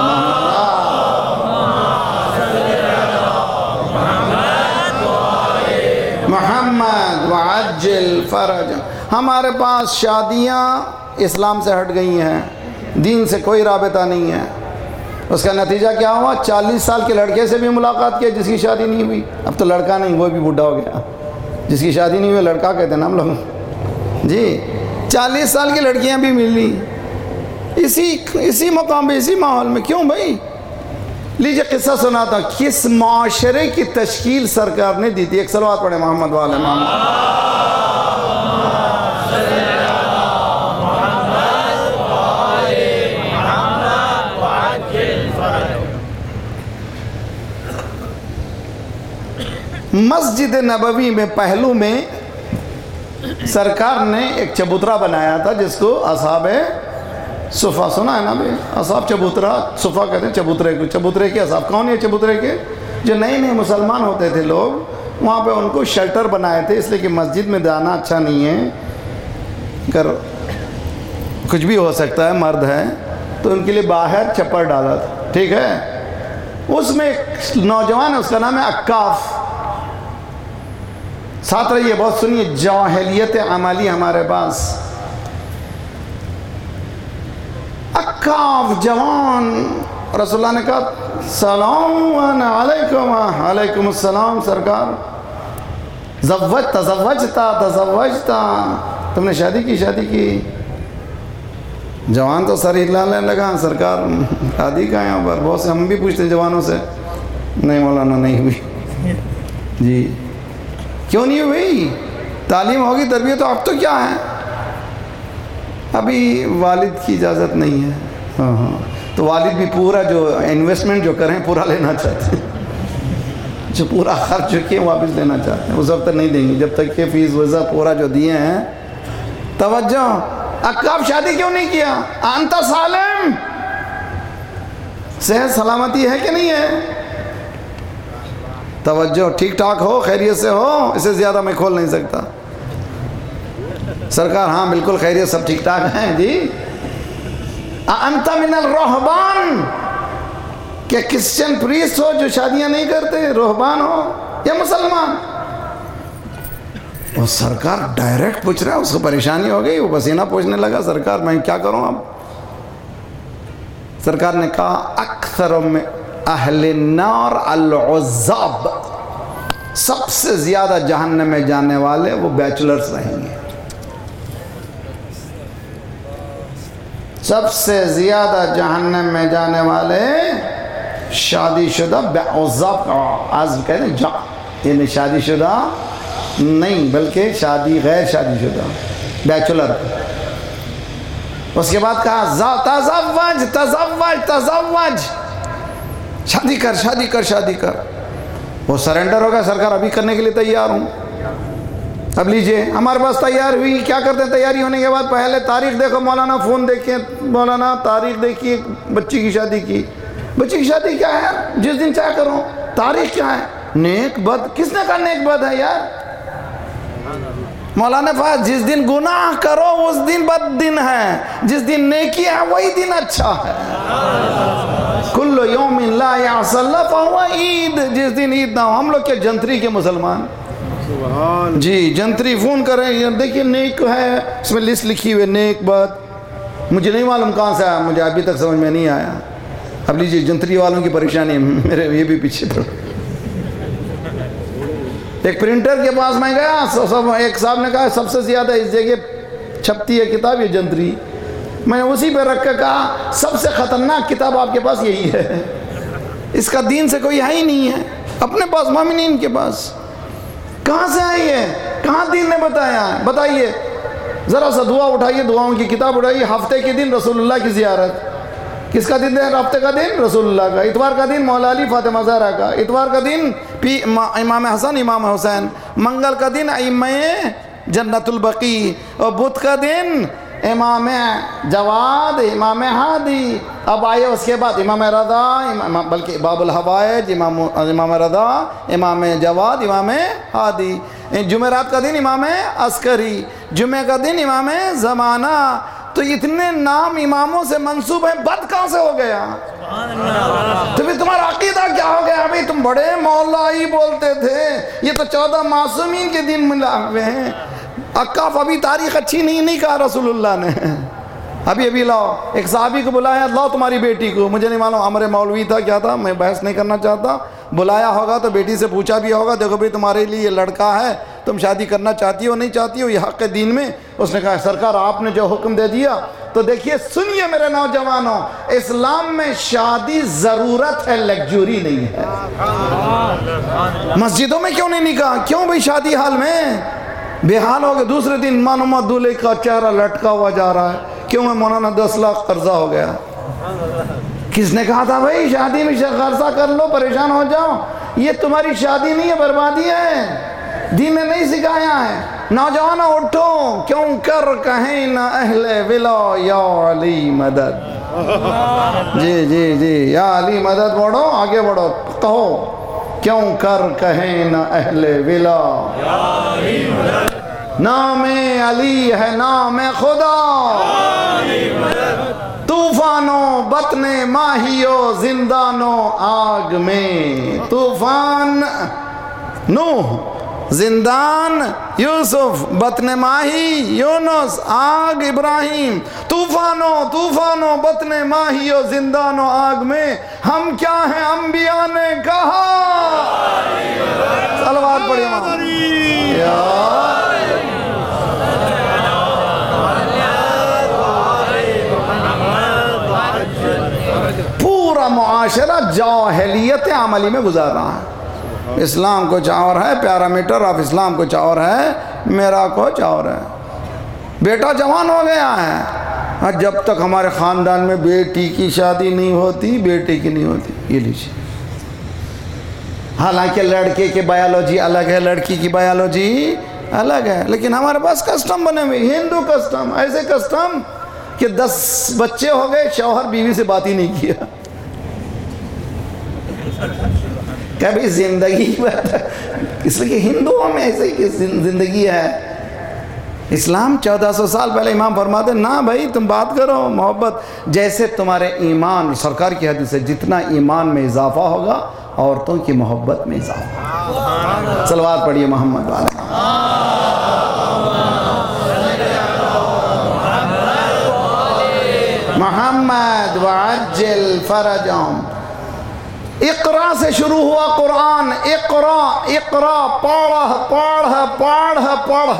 محمد محمد وعجل فرج۔ ہمارے پاس شادیاں اسلام سے ہٹ گئی ہیں، دین سے کوئی رابطہ نہیں ہے۔ اس کا نتیجہ کیا ہوا؟ چالیس سال کے لڑکے سے بھی ملاقات کی جس کی شادی نہیں ہوئی۔ اب تو لڑکا نہیں، وہ بھی بوڑھا ہو گیا، جس کی شادی نہیں ہوئی لڑکا کہتے ہیں نا ہم لوگ جی۔ چالیس سال کی لڑکیاں بھی ملی اسی اسی مقام پہ، اسی ماحول میں۔ کیوں بھائی؟ لیجئے قصہ سناتا، کس معاشرے کی تشکیل سرکار نے دی تھی۔ ایک صلوات پڑھے محمد والے محمد۔ مسجد نبوی میں پہلو میں سرکار نے ایک چبوترا بنایا تھا جس کو اصحاب صفا، سنا ہے نا بھائی؟ اصحاب چبوترا، صفا کہتے ہیں چبوترے کو۔ چبوترے کے اصحاب کون ہے؟ چبوترے کے جو نئے نئے مسلمان ہوتے تھے لوگ، وہاں پہ ان کو شیلٹر بنائے تھے، اس لیے کہ مسجد میں جانا اچھا نہیں ہے، اگر کچھ بھی ہو سکتا ہے، مرد ہے، تو ان کے لیے باہر چھپر ڈالا تھا، ٹھیک ہے۔ اس میں ایک نوجوان ہے، اس کا نام ہے عکاف۔ ساتھ رہیے، بہت سنیے، جاہلیت عملی ہمارے پاس۔ اکاف جوان، رسول اللہ نے کہا سلام علیکم، علیکم السلام سرکار، زوج تزوجتا تزوجتا، تم نے شادی کی شادی کی؟ جوان تو سر ہلانے لگا، سرکار شادی کا یہاں پر بہت سے ہم بھی پوچھتے ہیں جوانوں سے، نہیں مولانا نہیں ہوئی۔ جی کیوں نہیں ہوئی؟ تعلیم ہوگی تربیت، تو اب تو کیا ہے، ابھی والد کی اجازت نہیں ہے۔ ہاں ہاں تو والد بھی پورا جو انویسٹمنٹ جو کریں پورا لینا چاہتے ہیں، جو پورا خرچ جو کیے واپس لینا چاہتے ہیں، اس وقت نہیں دیں گے جب تک کہ فیس ویزا پورا جو دیے ہیں۔ توجہ، اکاب شادی کیوں نہیں کیا؟ انت سالم، صحت سلامتی ہے کہ نہیں ہے؟ توجہ، ٹھیک ٹھاک ہو، خیریت سے ہو، اسے زیادہ میں کھول نہیں سکتا۔ سرکار ہاں بالکل خیریت، سب ٹھیک ٹھاک ہیں جی۔ انت من الرہبان، کیا کرسچن پریسٹ ہو جو شادیاں نہیں کرتے، رہبان ہو یا مسلمان؟ وہ سرکار ڈائریکٹ پوچھ رہا ہے، اس کو پریشانی ہو گئی، وہ پسینہ پوچھنے لگا، سرکار میں کیا کروں اب؟ سرکار نے کہا اکثر میں اہل النار العزاب، سب سے زیادہ جہنم میں جانے والے وہ بیچلرز رہیں گے، سب سے زیادہ جہنم میں جانے والے شادی شدہ عزاب، عزب کہتے ہیں جا، یعنی شادی شدہ نہیں بلکہ شادی غیر شادی شدہ بیچلر۔ اس کے بعد کہا تزوج تزوج تزوج، شادی کر شادی کر شادی کر۔ وہ سرنڈر ہوگا، سرکار ابھی کرنے کے لیے تیار ہوں، اب لیجئے ہمارے پاس تیار ہوئی، کیا کرتے ہیں تیاری ہونے کے بعد؟ پہلے تاریخ دیکھو مولانا، فون دیکھیں مولانا، تاریخ دیکھیے بچی کی شادی کی۔ بچی کی شادی کیا ہے؟ جس دن چاہے کرو، تاریخ کیا ہے؟ نیک بد، کس نے کہا نیک بد ہے یار؟ مولانا فاضل جس دن گناہ کرو اس دن بد دن ہے، جس دن نیکی ہے وہی دن اچھا ہے۔ کل یوم لا یعصی اللہ فہو عید، جس دن عید نہ ہو۔ ہم لوگ کیا جنتری کے مسلمان جی، جنتری فون کریں، دیکھیے نیک ہے، اس میں لسٹ لکھی ہوئی نیک بد، مجھے نہیں معلوم کہاں سے آیا، مجھے ابھی تک سمجھ میں نہیں آیا۔ اب لیجیے جنتری والوں کی پریشانی، میرے یہ بھی پیچھے پڑ۔ ایک پرنٹر کے پاس میں گیا، سب ایک صاحب نے کہا سب سے زیادہ اس جگہ چھپتی ہے کتاب یہ جنتری، میں نے اسی پہ رکھ کے کہا سب سے خطرناک کتاب آپ کے پاس یہی ہے، اس کا دین سے کوئی ہے ہی نہیں ہے اپنے پاس، مومنین کے پاس، کہاں سے آئی ہے؟ کہاں دین نے بتایا ہے؟ بتائیے ذرا سا دعا اٹھائیے، دعاؤں کی کتاب اٹھائیے، ہفتے کے دن رسول اللہ کی زیارت، کس کا دن ہے ہفتے کا دن؟ رسول اللہ کا۔ اتوار کا دن مولا علی فاطمہ زہرا کا، اتوار کا دن پی امام حسن امام حسین، منگل کا دن ائمہ جنت البقیع، اور بدھ کا دن امام جواد امام ہادی۔ اب آئے اس کے بعد امام رضا، امام بلکہ باب الحوائج امام امام رضا، امام جواد امام ہادی۔ جمعرات کا دن امام عسکری، جمعہ کا دن امام زمانہ۔ تو اتنے نام اماموں سے منسوب ہیں، بد کہاں سے ہو گیا؟ تو پھر تمہارا عقیدہ کیا ہو گیا؟ ابھی تم بڑے مولائی بولتے تھے، یہ تو چودہ معصومین کے دن ملا ہوئے ہیں۔ اکاف ابھی تاریخ اچھی نہیں نہیں کہا رسول اللہ نے، ابھی ابھی لاؤ۔ ایک صحابی کو بلایا، لاؤ تمہاری بیٹی کو، مجھے نہیں معلوم عمر مولوی تھا کیا تھا، میں بحث نہیں کرنا چاہتا، بلایا ہوگا تو بیٹی سے پوچھا بھی ہوگا، دیکھو بھائی تمہارے لیے یہ لڑکا ہے، تم شادی کرنا چاہتی ہو نہیں چاہتی ہو، یہ حق ہے دین میں؟ اس نے کہا سرکار آپ نے جو حکم دے دیا۔ تو دیکھیے سنیے میرے نوجوانوں، اسلام میں شادی ضرورت ہے، لگژری نہیں ہے۔ مسجدوں میں کیوں نہیں نکاح؟ کیوں بھائی شادی حال میں بے حال ہو گئے، دوسرے دن مانو دولہے کا چہرہ لٹکا ہوا جا رہا ہے، کیوں ہے مولانا دس لاکھ قرضہ ہو گیا۔ کس نے کہا تھا بھائی شادی میں قرضہ کر لو پریشان ہو جاؤ؟ یہ تمہاری شادی نہیں ہے، بربادی ہے، دین نے نہیں سکھایا ہے۔ نوجوانوں اٹھو، کیوں کر کہیں نہ اہل ولا یا علی مدد۔ جی جی جی یا علی مدد، بڑھو آگے بڑھو، کہو کیوں کر کہیں نہ اہل ولا یا علی مدد، نام علی ہے نام خدا، طوفانوں بطن ماہیو زندانوں آگ میں، طوفان نوح زندان یوسف، بطن ماہی یونس، آگ ابراہیم، طوفانوں طوفانوں بطن ماہی و زندان و آگ میں ہم کیا ہیں انبیاء نے کہا۔ صلوات پڑھیے پورا معاشرہ جاہلیت عملی میں گزار رہا ہے۔ اسلام کچھ اور ہے، پیرامیٹر آف اسلام کچھ اور ہے، میرا کچھ اور ہے۔ بیٹا جوان ہو گیا ہے، جب تک ہمارے خاندان میں بیٹی کی شادی نہیں ہوتی بیٹے کی نہیں ہوتی، یہ لیجیے۔ حالانکہ لڑکے کی بایولوجی الگ ہے، لڑکی کی بایولوجی الگ ہے، لیکن ہمارے پاس کسٹم بنے ہوئے، ہندو کسٹم، ایسے کسٹم کہ دس بچے ہو گئے شوہر بیوی سے بات ہی نہیں کیا۔ کبھی زندگی اس لیے کہ ہندوؤں میں ایسے ہی زندگی ہے۔ اسلام چودہ سو سال پہلے امام فرماتے ہیں نہ بھائی تم بات کرو محبت، جیسے تمہارے ایمان، سرکار کی حدیث ہے، جتنا ایمان میں اضافہ ہوگا عورتوں کی محبت میں اضافہ ہوگا۔ صلوات پڑھیے محمد والے۔ محمد وعجل فرجهم۔ اقرا سے شروع ہوا قرآن، اقرا اقرا پڑھ پڑھ پڑھ پڑھ۔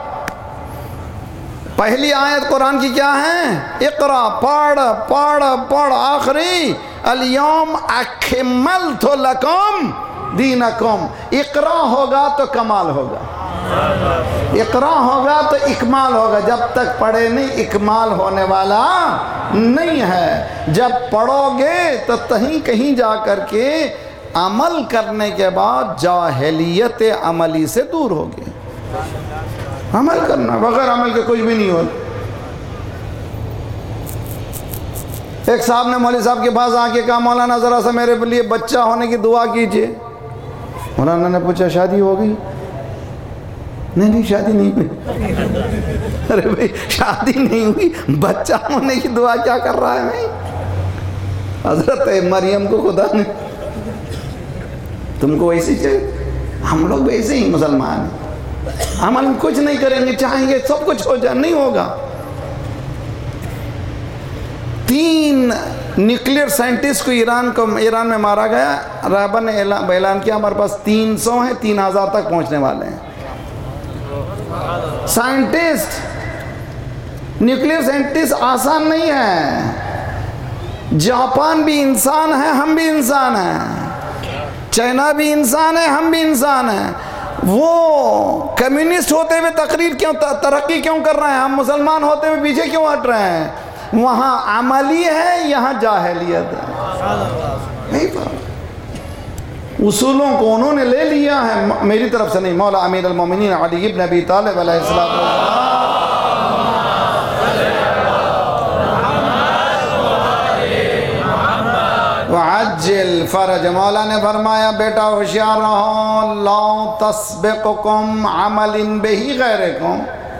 پہلی آیت قرآن کی کیا ہے؟ اقرا پڑھ پڑھ پڑھ، آخری الیوم اکملت لکم دینکم۔ اقرا ہوگا تو کمال ہوگا، اقرا ہوگا تو اکمال ہوگا، جب تک پڑھے نہیں اکمال ہونے والا نہیں ہے۔ جب پڑھو گے تو کہیں کہیں جا کر کے عمل کرنے کے بعد جاہلیت عملی سے دور ہوگے۔ عمل کرنا، بغیر عمل کے کچھ بھی نہیں ہوتا۔ ایک صاحب نے مولوی صاحب کے پاس آ کے کہا مولانا ذرا سا میرے لیے بچہ ہونے کی دعا کیجئے۔ مولانا نے پوچھا شادی ہو گئی؟ نہیں نہیں شادی نہیں ہوئی۔ ارے بھائی شادی نہیں ہوئی، بچہ ہونے کی دعا کیا کر رہا ہے بھائی؟ حضرت مریم کو خدا نے تم کو ویسے چاہیے، ہم لوگ ویسے ہی مسلمان ہیں، ہم کچھ نہیں کریں گے، چاہیں گے سب کچھ ہو جائے، نہیں ہوگا۔ تین نیوکلیئر سائنٹسٹ کو ایران کو ایران میں مارا گیا، رہبر نے اعلان کیا ہمارے پاس تین سو ہیں، تین ہزار تک پہنچنے والے ہیں۔ سائنٹسٹ، نیوکلیئر سائنٹسٹ آسان نہیں ہے۔ جاپان بھی انسان ہے، ہم بھی انسان ہیں، چائنا بھی انسان ہے، ہم بھی انسان ہیں۔ وہ کمیونسٹ ہوتے ہوئے تقریر کیوں ترقی کیوں کر رہے ہیں، ہم مسلمان ہوتے ہوئے پیچھے کیوں ہٹ رہے ہیں؟ وہاں عملی ہے، یہاں جاہلیت ہے۔ نہیں پتا، اصولوں کو انہوں نے لے لیا ہے، میری طرف سے نہیں، مولا امیر المومنین علی ابن ابی طالب علیہ السلام۔ وعجل فرج، مولا نے فرمایا بیٹا ہوشیار رہو، لا تسبقکم عمل بہی غیرکم۔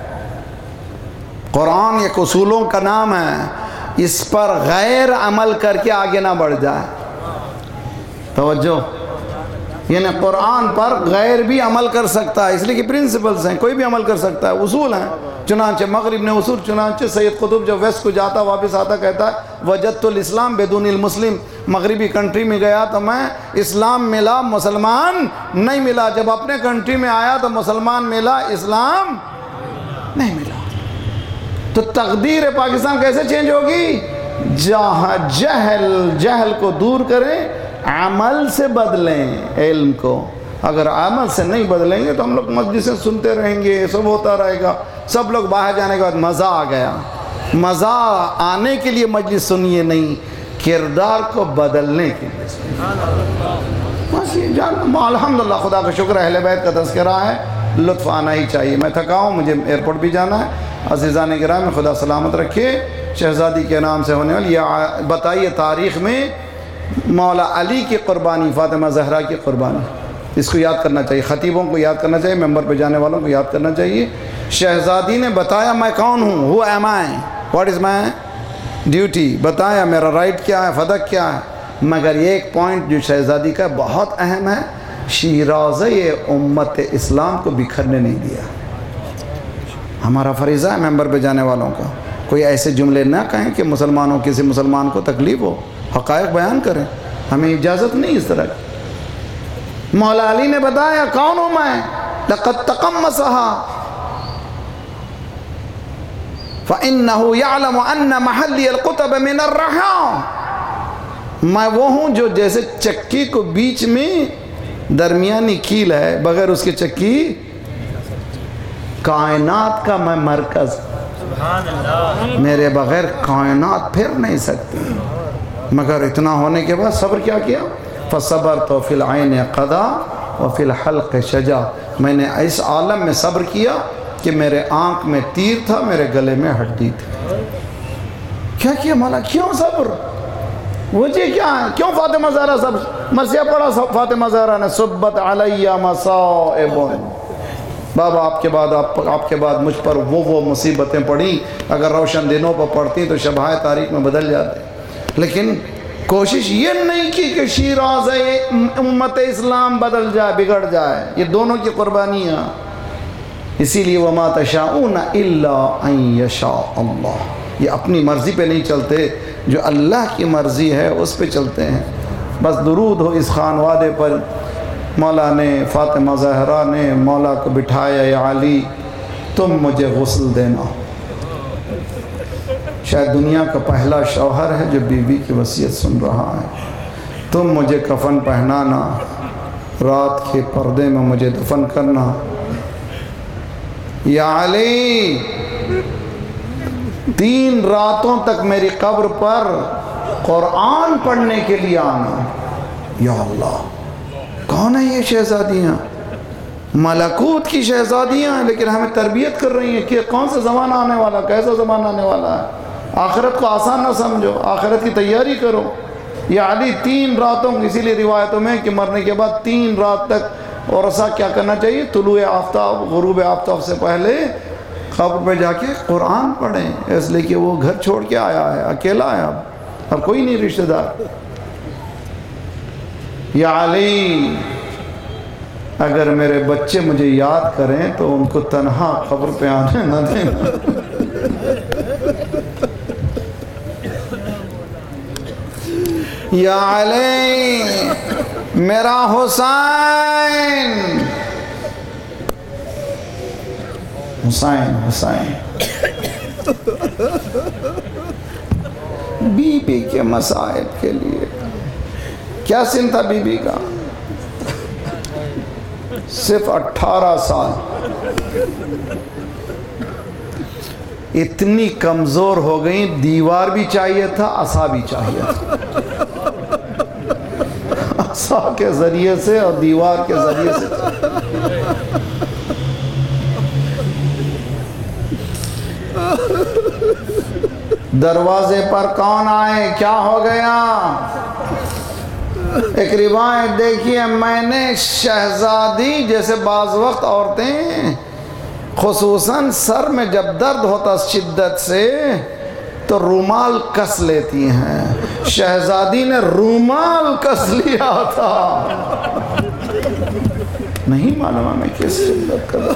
قرآن ایک اصولوں کا نام ہے، اس پر غیر عمل کر کے آگے نہ بڑھ جائے۔ توجہ، یعنی قرآن پر غیر بھی عمل کر سکتا ہے، اس لیے کہ پرنسپلز ہیں، کوئی بھی عمل کر سکتا ہے، اصول ہیں۔ چنانچہ مغرب نے اصول، چنانچہ سید قطب جو ویسٹ کو جاتا واپس آتا کہتا ہے وجدت الاسلام بدون المسلم، مغربی کنٹری میں گیا تو میں اسلام ملا، مسلمان نہیں ملا، جب اپنے کنٹری میں آیا تو مسلمان ملا، اسلام نہیں ملا۔ تو تقدیر پاکستان کیسے چینج ہوگی؟ جہاں جہل جہل کو دور کریں، عمل سے بدلیں علم کو۔ اگر عمل سے نہیں بدلیں گے تو ہم لوگ مجلسیں سنتے رہیں گے، سب ہوتا رہے گا، سب لوگ باہر جانے کے بعد مزہ آ گیا۔ مزہ آنے کے لیے مجلس سنیے نہیں، کردار کو بدلنے کے لیے سنیے۔ بس یہ جان، الحمدللہ خدا کا شکر، اہل بیت کا تذکرہ ہے، لطف آنا ہی چاہیے۔ میں تھکا ہوں، مجھے ایئرپورٹ بھی جانا ہے۔ عزیزان گرامی، خدا سلامت رکھے۔ شہزادی کے نام سے ہونے والی یہ بتائیے تاریخ میں مولا علی کی قربانی، فاطمہ زہرا کی قربانی، اس کو یاد کرنا چاہیے، خطیبوں کو یاد کرنا چاہیے، ممبر پہ جانے والوں کو یاد کرنا چاہیے۔ شہزادی نے بتایا میں کون ہوں، who am I, what is my duty, بتایا میرا رائٹ کیا ہے، فدق کیا ہے۔ مگر ایک پوائنٹ جو شہزادی کا بہت اہم ہے، شیرازہ امت اسلام کو بکھرنے نہیں دیا۔ ہمارا فریضہ ہے ممبر پہ جانے والوں کا، کوئی ایسے جملے نہ کہیں کہ مسلمانوں کسی مسلمان کو تکلیف ہو، حقائق بیان کریں، ہمیں اجازت نہیں اس طرح کی۔ مولا علی نے بتایا کون ہوں میں؟ لقد تقمصها فإنه يعلم أن محلي القطب من الرحى، میں وہ ہوں جو جیسے چکی کو بیچ میں درمیانی کیل ہے، بغیر اس کے چکی کائنات کا میں مرکز، میرے بغیر کائنات پھر نہیں سکتی۔ مگر اتنا ہونے کے بعد صبر کیا کیا؟ فَصَبَرْتُ فِي الْعَيْنِ قَضَى وَفِي الْحَلْقِ شَجَا، میں نے اس عالم میں صبر کیا کہ میرے آنکھ میں تیر تھا، میرے گلے میں ہڈی تھی۔ کیا کیا مولا؟ کیوں صبر؟ وجہ کیا ہے؟ کیوں فاطمہ زہرا صبر؟ مسیح پڑھا فاطمہ زہرا نے، سبت علیہ مصائب، بابا آپ کے بعد آپ, آپ کے بعد مجھ پر وہ وہ مصیبتیں پڑیں، اگر روشن دنوں پر پڑتی تو شبہائے تاریخ میں بدل جاتے، لیکن کوشش یہ نہیں کی کہ شیرازہ امت اسلام بدل جائے، بگڑ جائے۔ یہ دونوں کی قربانیاں، اسی لیے وَمَا تَشَاءُونَ إِلَّا أَن يَشَاءَ اللَّهُ، یہ اپنی مرضی پہ نہیں چلتے، جو اللہ کی مرضی ہے اس پہ چلتے ہیں۔ بس درود ہو اس خانوادے پر، مولا نے فاطمہ زہرا نے مولا کو بٹھایا، یا علی تم مجھے غسل دینا۔ شاید دنیا کا پہلا شوہر ہے جو بی بی کی وصیت سن رہا ہے، تم مجھے کفن پہنانا، رات کے پردے میں مجھے دفن کرنا۔ یا علی تین راتوں تک میری قبر پر قرآن پڑھنے کے لیے آنا۔ یا اللہ، کون ہے یہ شہزادیاں؟ ملکوت کی شہزادیاں ہیں، لیکن ہمیں تربیت کر رہی ہیں کہ کون سا زمانہ آنے والا، کیسا زمانہ آنے والا ہے۔ آخرت کو آسان نہ سمجھو، آخرت کی تیاری کرو۔ یا علی تین راتوں، اسی لیے روایتوں میں کہ مرنے کے بعد تین رات تک عرصہ کیا کرنا چاہیے؟ طلوع آفتاب، غروب آفتاب سے پہلے قبر پہ جا کے قرآن پڑھیں، اس لیے کہ وہ گھر چھوڑ کے آیا ہے، اکیلا ہے، اب اب کوئی نہیں رشتہ دار۔ یا علی اگر میرے بچے مجھے یاد کریں تو ان کو تنہا قبر پہ آنے نہ دیں۔ یا علی میرا حسین، حسین حسین بی بی کے مصائب کے لیے کیا سن تھا بی بی کا؟ صرف اٹھارہ سال، اتنی کمزور ہو گئی، دیوار بھی چاہیے تھا، عصا بھی چاہیے تھا، عصا کے ذریعے سے اور دیوار کے ذریعے سے۔ دروازے پر کون آئے؟ کیا ہو گیا؟ ایک روایت دیکھیے، میں نے شہزادی جیسے بعض وقت عورتیں خصوصاً سر میں جب درد ہوتا شدت سے تو رومال کس لیتی ہیں، شہزادی نے رومال کس لیا تھا۔ نہیں معلوم ہمیں کس شدت کا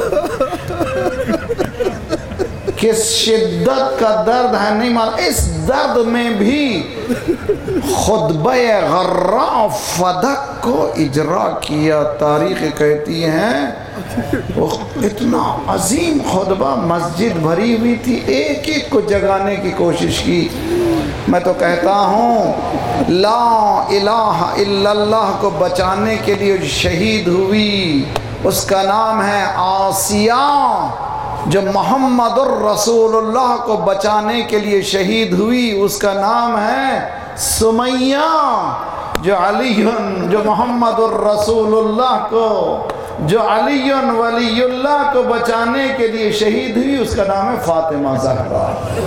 کس شدت کا درد ہے، نہیں معلوم۔ اس درد میں بھی خطبہ غراء فدق کو اجرا کیا۔ تاریخ کہتی ہیں وہ اتنا عظیم خطبہ، مسجد بھری ہوئی تھی، ایک ایک کو جگانے کی کوشش کی۔ میں تو کہتا ہوں لا الہ الا اللہ کو بچانے کے لیے شہید ہوئی، اس کا نام ہے آسیہ۔ جو محمد الرسول اللہ کو بچانے کے لیے شہید ہوئی، اس کا نام ہے سمیہ۔ جو علی جو محمد الرسول اللہ کو، جو علی ولی اللہ کو بچانے کے لیے شہید ہوئی، اس کا نام ہے فاطمہ زہرا۔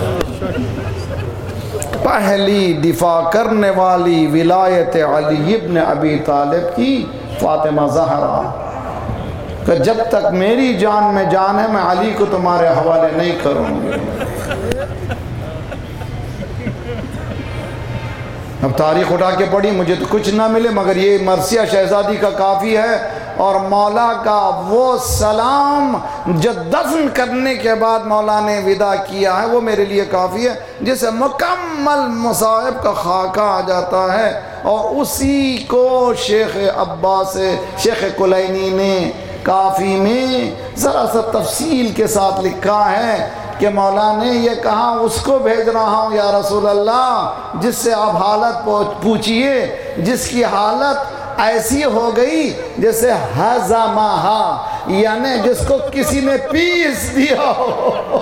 پہلی دفاع کرنے والی ولایت علی ابن ابی طالب کی فاطمہ زہرا، کہ جب تک میری جان میں جان ہے میں علی کو تمہارے حوالے نہیں کروں گی۔ اب تاریخ اٹھا کے پڑھی، مجھے تو کچھ نہ ملے مگر یہ مرثیہ شہزادی کا کافی ہے، اور مولا کا وہ سلام جو دفن کرنے کے بعد مولا نے ودا کیا ہے وہ میرے لیے کافی ہے، جسے مکمل مصائب کا خاکہ آ جاتا ہے۔ اور اسی کو شیخ عباس شیخ کلینی نے کافی میں ذرا سا تفصیل کے ساتھ لکھا ہے کہ مولا نے یہ کہا اس کو بھیج رہا ہوں یا رسول اللہ جس سے آپ حالت پوچھئے، جس کی حالت ایسی ہو گئی جیسے ہضمہا، یعنی جس کو کسی نے پیس دیا ہو۔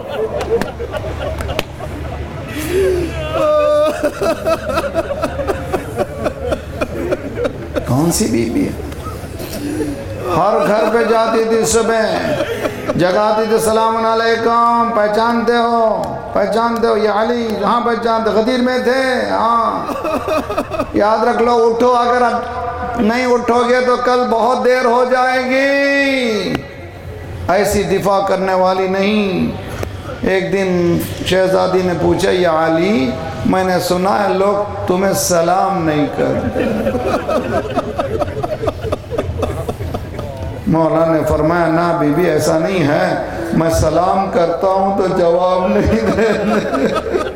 کون سی بی بی ہے؟ ہر گھر پہ جاتی تھی، صبح جگاتی تھی، سلام علیکم، پہچانتے ہو پہچانتے ہو یہ علی؟ ہاں پہچانتے، غدیر میں تھے، ہاں یاد رکھ لو، اٹھو، اگر اب نہیں اٹھو گے تو کل بہت دیر ہو جائے گی۔ ایسی دفاع کرنے والی نہیں۔ ایک دن شہزادی نے پوچھا، یا علی میں نے سنا ہے لوگ تمہیں سلام نہیں کرتے۔ مولا نے فرمایا، نہ بی بی ایسا نہیں ہے، میں سلام کرتا ہوں تو جواب نہیں دیتے۔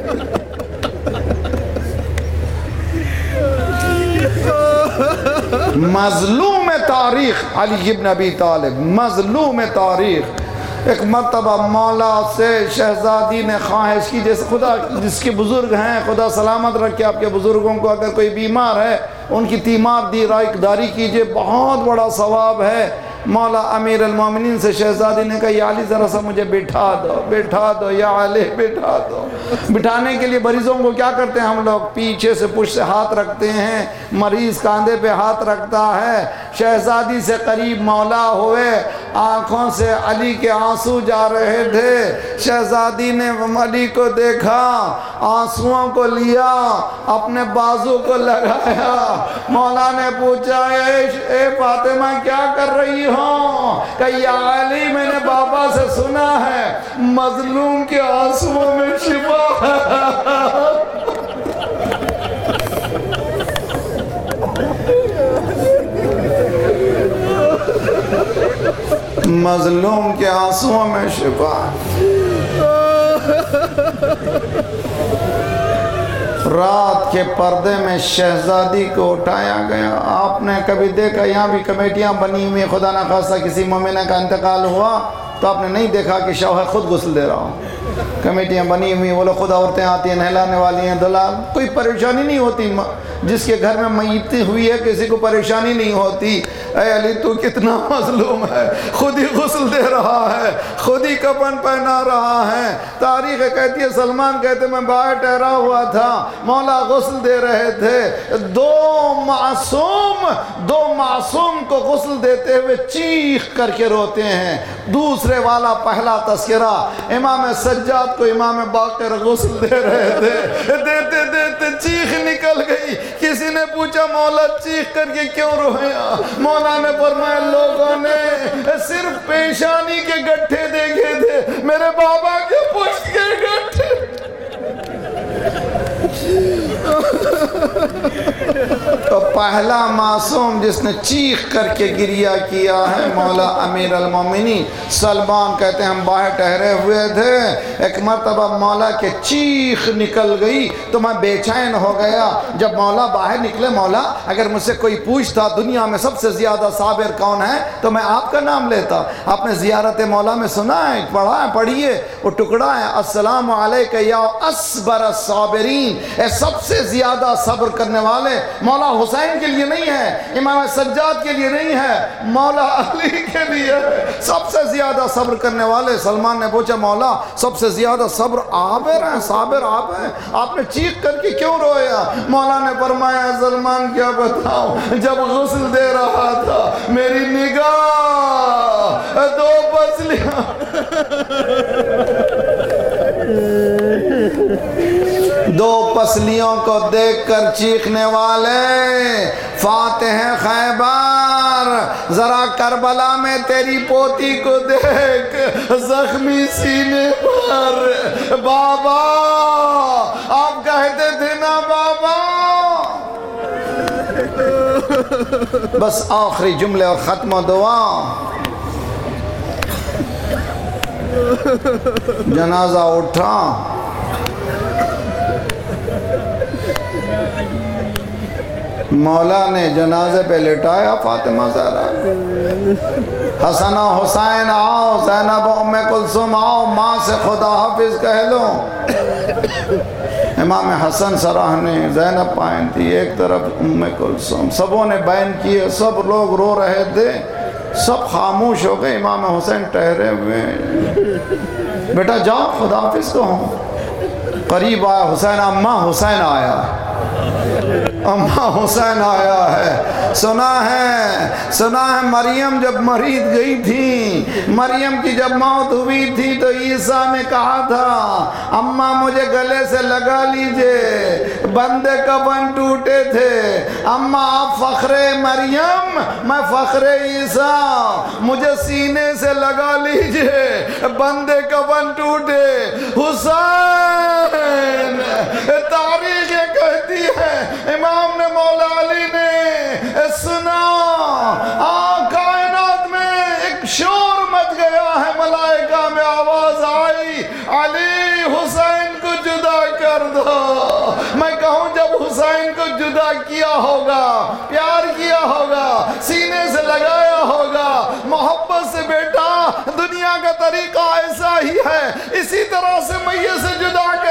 مظلوم تاریخ علی ابن ابی طالب، مظلوم تاریخ۔ ایک مرتبہ مولا سے شہزادی نے خواہش کی، جیسے خدا جس کے بزرگ ہیں خدا سلامت رکھے آپ کے بزرگوں کو، اگر کوئی بیمار ہے ان کی تیمار دی داری کیجئے، بہت بڑا ثواب ہے۔ مولا امیر المومنین سے شہزادی نے کہا، یا علی ذرا سا مجھے بٹھا دو بٹھا دو یا علی بٹھا دو۔ بٹھانے کے لیے مریضوں کو کیا کرتے ہیں ہم لوگ؟ پیچھے سے پشت سے ہاتھ رکھتے ہیں، مریض کاندھے پہ ہاتھ رکھتا ہے۔ شہزادی سے قریب مولا ہوئے، آنکھوں سے علی کے آنسو جا رہے تھے۔ شہزادی نے علی کو دیکھا، آنسوؤں کو لیا، اپنے بازو کو لگایا۔ مولا نے پوچھا، اے فاطمہ کیا کر رہی ہو؟ کہ یا علی میں نے بابا سے سنا ہے مظلوم کے آنسوؤں میں شفا ہے۔ مظلوم کے آنسوؤں میں شفا۔ رات کے پردے میں شہزادی کو اٹھایا گیا۔ آپ نے کبھی دیکھا یہاں بھی کمیٹیاں بنی ہوئی، خدا نہ خواستہ کسی مومنہ کا انتقال ہوا تو آپ نے نہیں دیکھا کہ شوہر خود غسل دے رہا ہوں۔ کمیٹیاں بنی ہوئی، وہ لوگ خود عورتیں آتی ہیں، نہلانے والی ہیں، دلال، کوئی پریشانی نہیں ہوتی۔ جس کے گھر میں میت ہوئی ہے کسی کو پریشانی نہیں ہوتی۔ اے علی تو کتنا مظلوم ہے، خود ہی غسل دے رہا ہے، خود ہی کفن پہنا رہا ہے۔ تاریخ کہتی ہے، سلمان کہتے میں باہر ٹھہرا ہوا تھا، مولا غسل دے رہے تھے، دو معصوم دو معصوم کو غسل دیتے ہوئے چیخ کر کے روتے ہیں۔ دوسرے والا پہلا تذکرہ، امام سجاد کو امام باقر غسل دے رہے تھے، دیتے دیتے چیخ نکل گئی۔ کسی نے پوچھا، مولا چیخ کر کے کیوں رویا؟ مولا نے فرمایا، لوگوں نے صرف پیشانی کے گٹھے دیکھے تھے، میرے بابا کے پشت کے گٹھے۔ تو پہلا معصوم جس نے چیخ کر کے گریہ کیا ہے مولا امیر المومنین سلمان کہتے ہیں ہم باہر ٹھہرے ہوئے تھے، ایک مرتبہ مولا کے چیخ نکل گئی تو میں بے چین ہو گیا۔ جب مولا باہر نکلے، مولا اگر مجھ سے کوئی پوچھتا دنیا میں سب سے زیادہ صابر کون ہے تو میں آپ کا نام لیتا۔ آپ نے زیارت مولا میں سنا ہے، پڑھا ہے، پڑھیے، وہ ٹکڑا ہے، السلام علیکہ یا اصبر الصابرین، اے سب سے زیادہ صبر کرنے والے۔ مولا حسین کے لیے نہیں ہے، امام سجاد کے لیے نہیں ہے، مولا علی کے لیے ہے، سب سے زیادہ صبر کرنے والے۔ سلمان نے پوچھا، مولا سب سے زیادہ صبر آپ ہیں، صابر آپ ہیں، آپ نے چیخ کر کے کیوں رویا؟ مولا نے فرمایا، سلمان کیا بتاؤں، جب غسل دے رہا تھا میری نگاہ دو پسلیاں دو پسلیوں کو دیکھ کر چیخنے والے فاتح خیبر، ذرا کربلا میں تیری پوتی کو دیکھ زخمی سینے پر۔ بابا آپ کہتے تھے نا بابا بس آخری جملے اور ختم و دعا. جنازہ اٹھا، مولا نے جنازے پہ لٹایا فاطمہ زہرا. حسن و حسین آؤ، زینب ام کلثوم آؤ، ماں سے خدا حافظ کہہ لو. امام حسن سراہنے زینب پائن تھی، ایک طرف ام کلثوم، سبوں نے بین کیے، سب لوگ رو رہے تھے، سب خاموش ہو گئے. امام حسین ٹھہرے ہوئے، بیٹا جاؤ خدا حافظ کہو. قریب آیا حسین، اماں حسین آیا، اماں حسین آیا ہے. سنا ہے سنا ہے مریم جب مریض گئی تھی، مریم کی جب موت ہوئی تھی تو عیسیٰ نے کہا تھا اماں مجھے گلے سے لگا لیجئے، بندے کفن ٹوٹے تھے. اماں آپ فخر مریم، میں فخر عیسیٰ، مجھے سینے سے لگا لیجئے، بندے کفن ٹوٹے. حسین تاریخ یہ کہتی ہے، امام نے مولا علی نے سنا، آن کائنات میں ایک شور مچ گیا ہے، ملائکہ میں آواز آئی علی حسین کو جدا کر دو. میں کہوں جب حسین کو جدا کیا ہوگا، پیار کیا ہوگا، سینے سے لگایا ہوگا، محبت سے، بیٹا دنیا کا طریقہ ایسا ہی ہے، اسی طرح سے میت سے جدا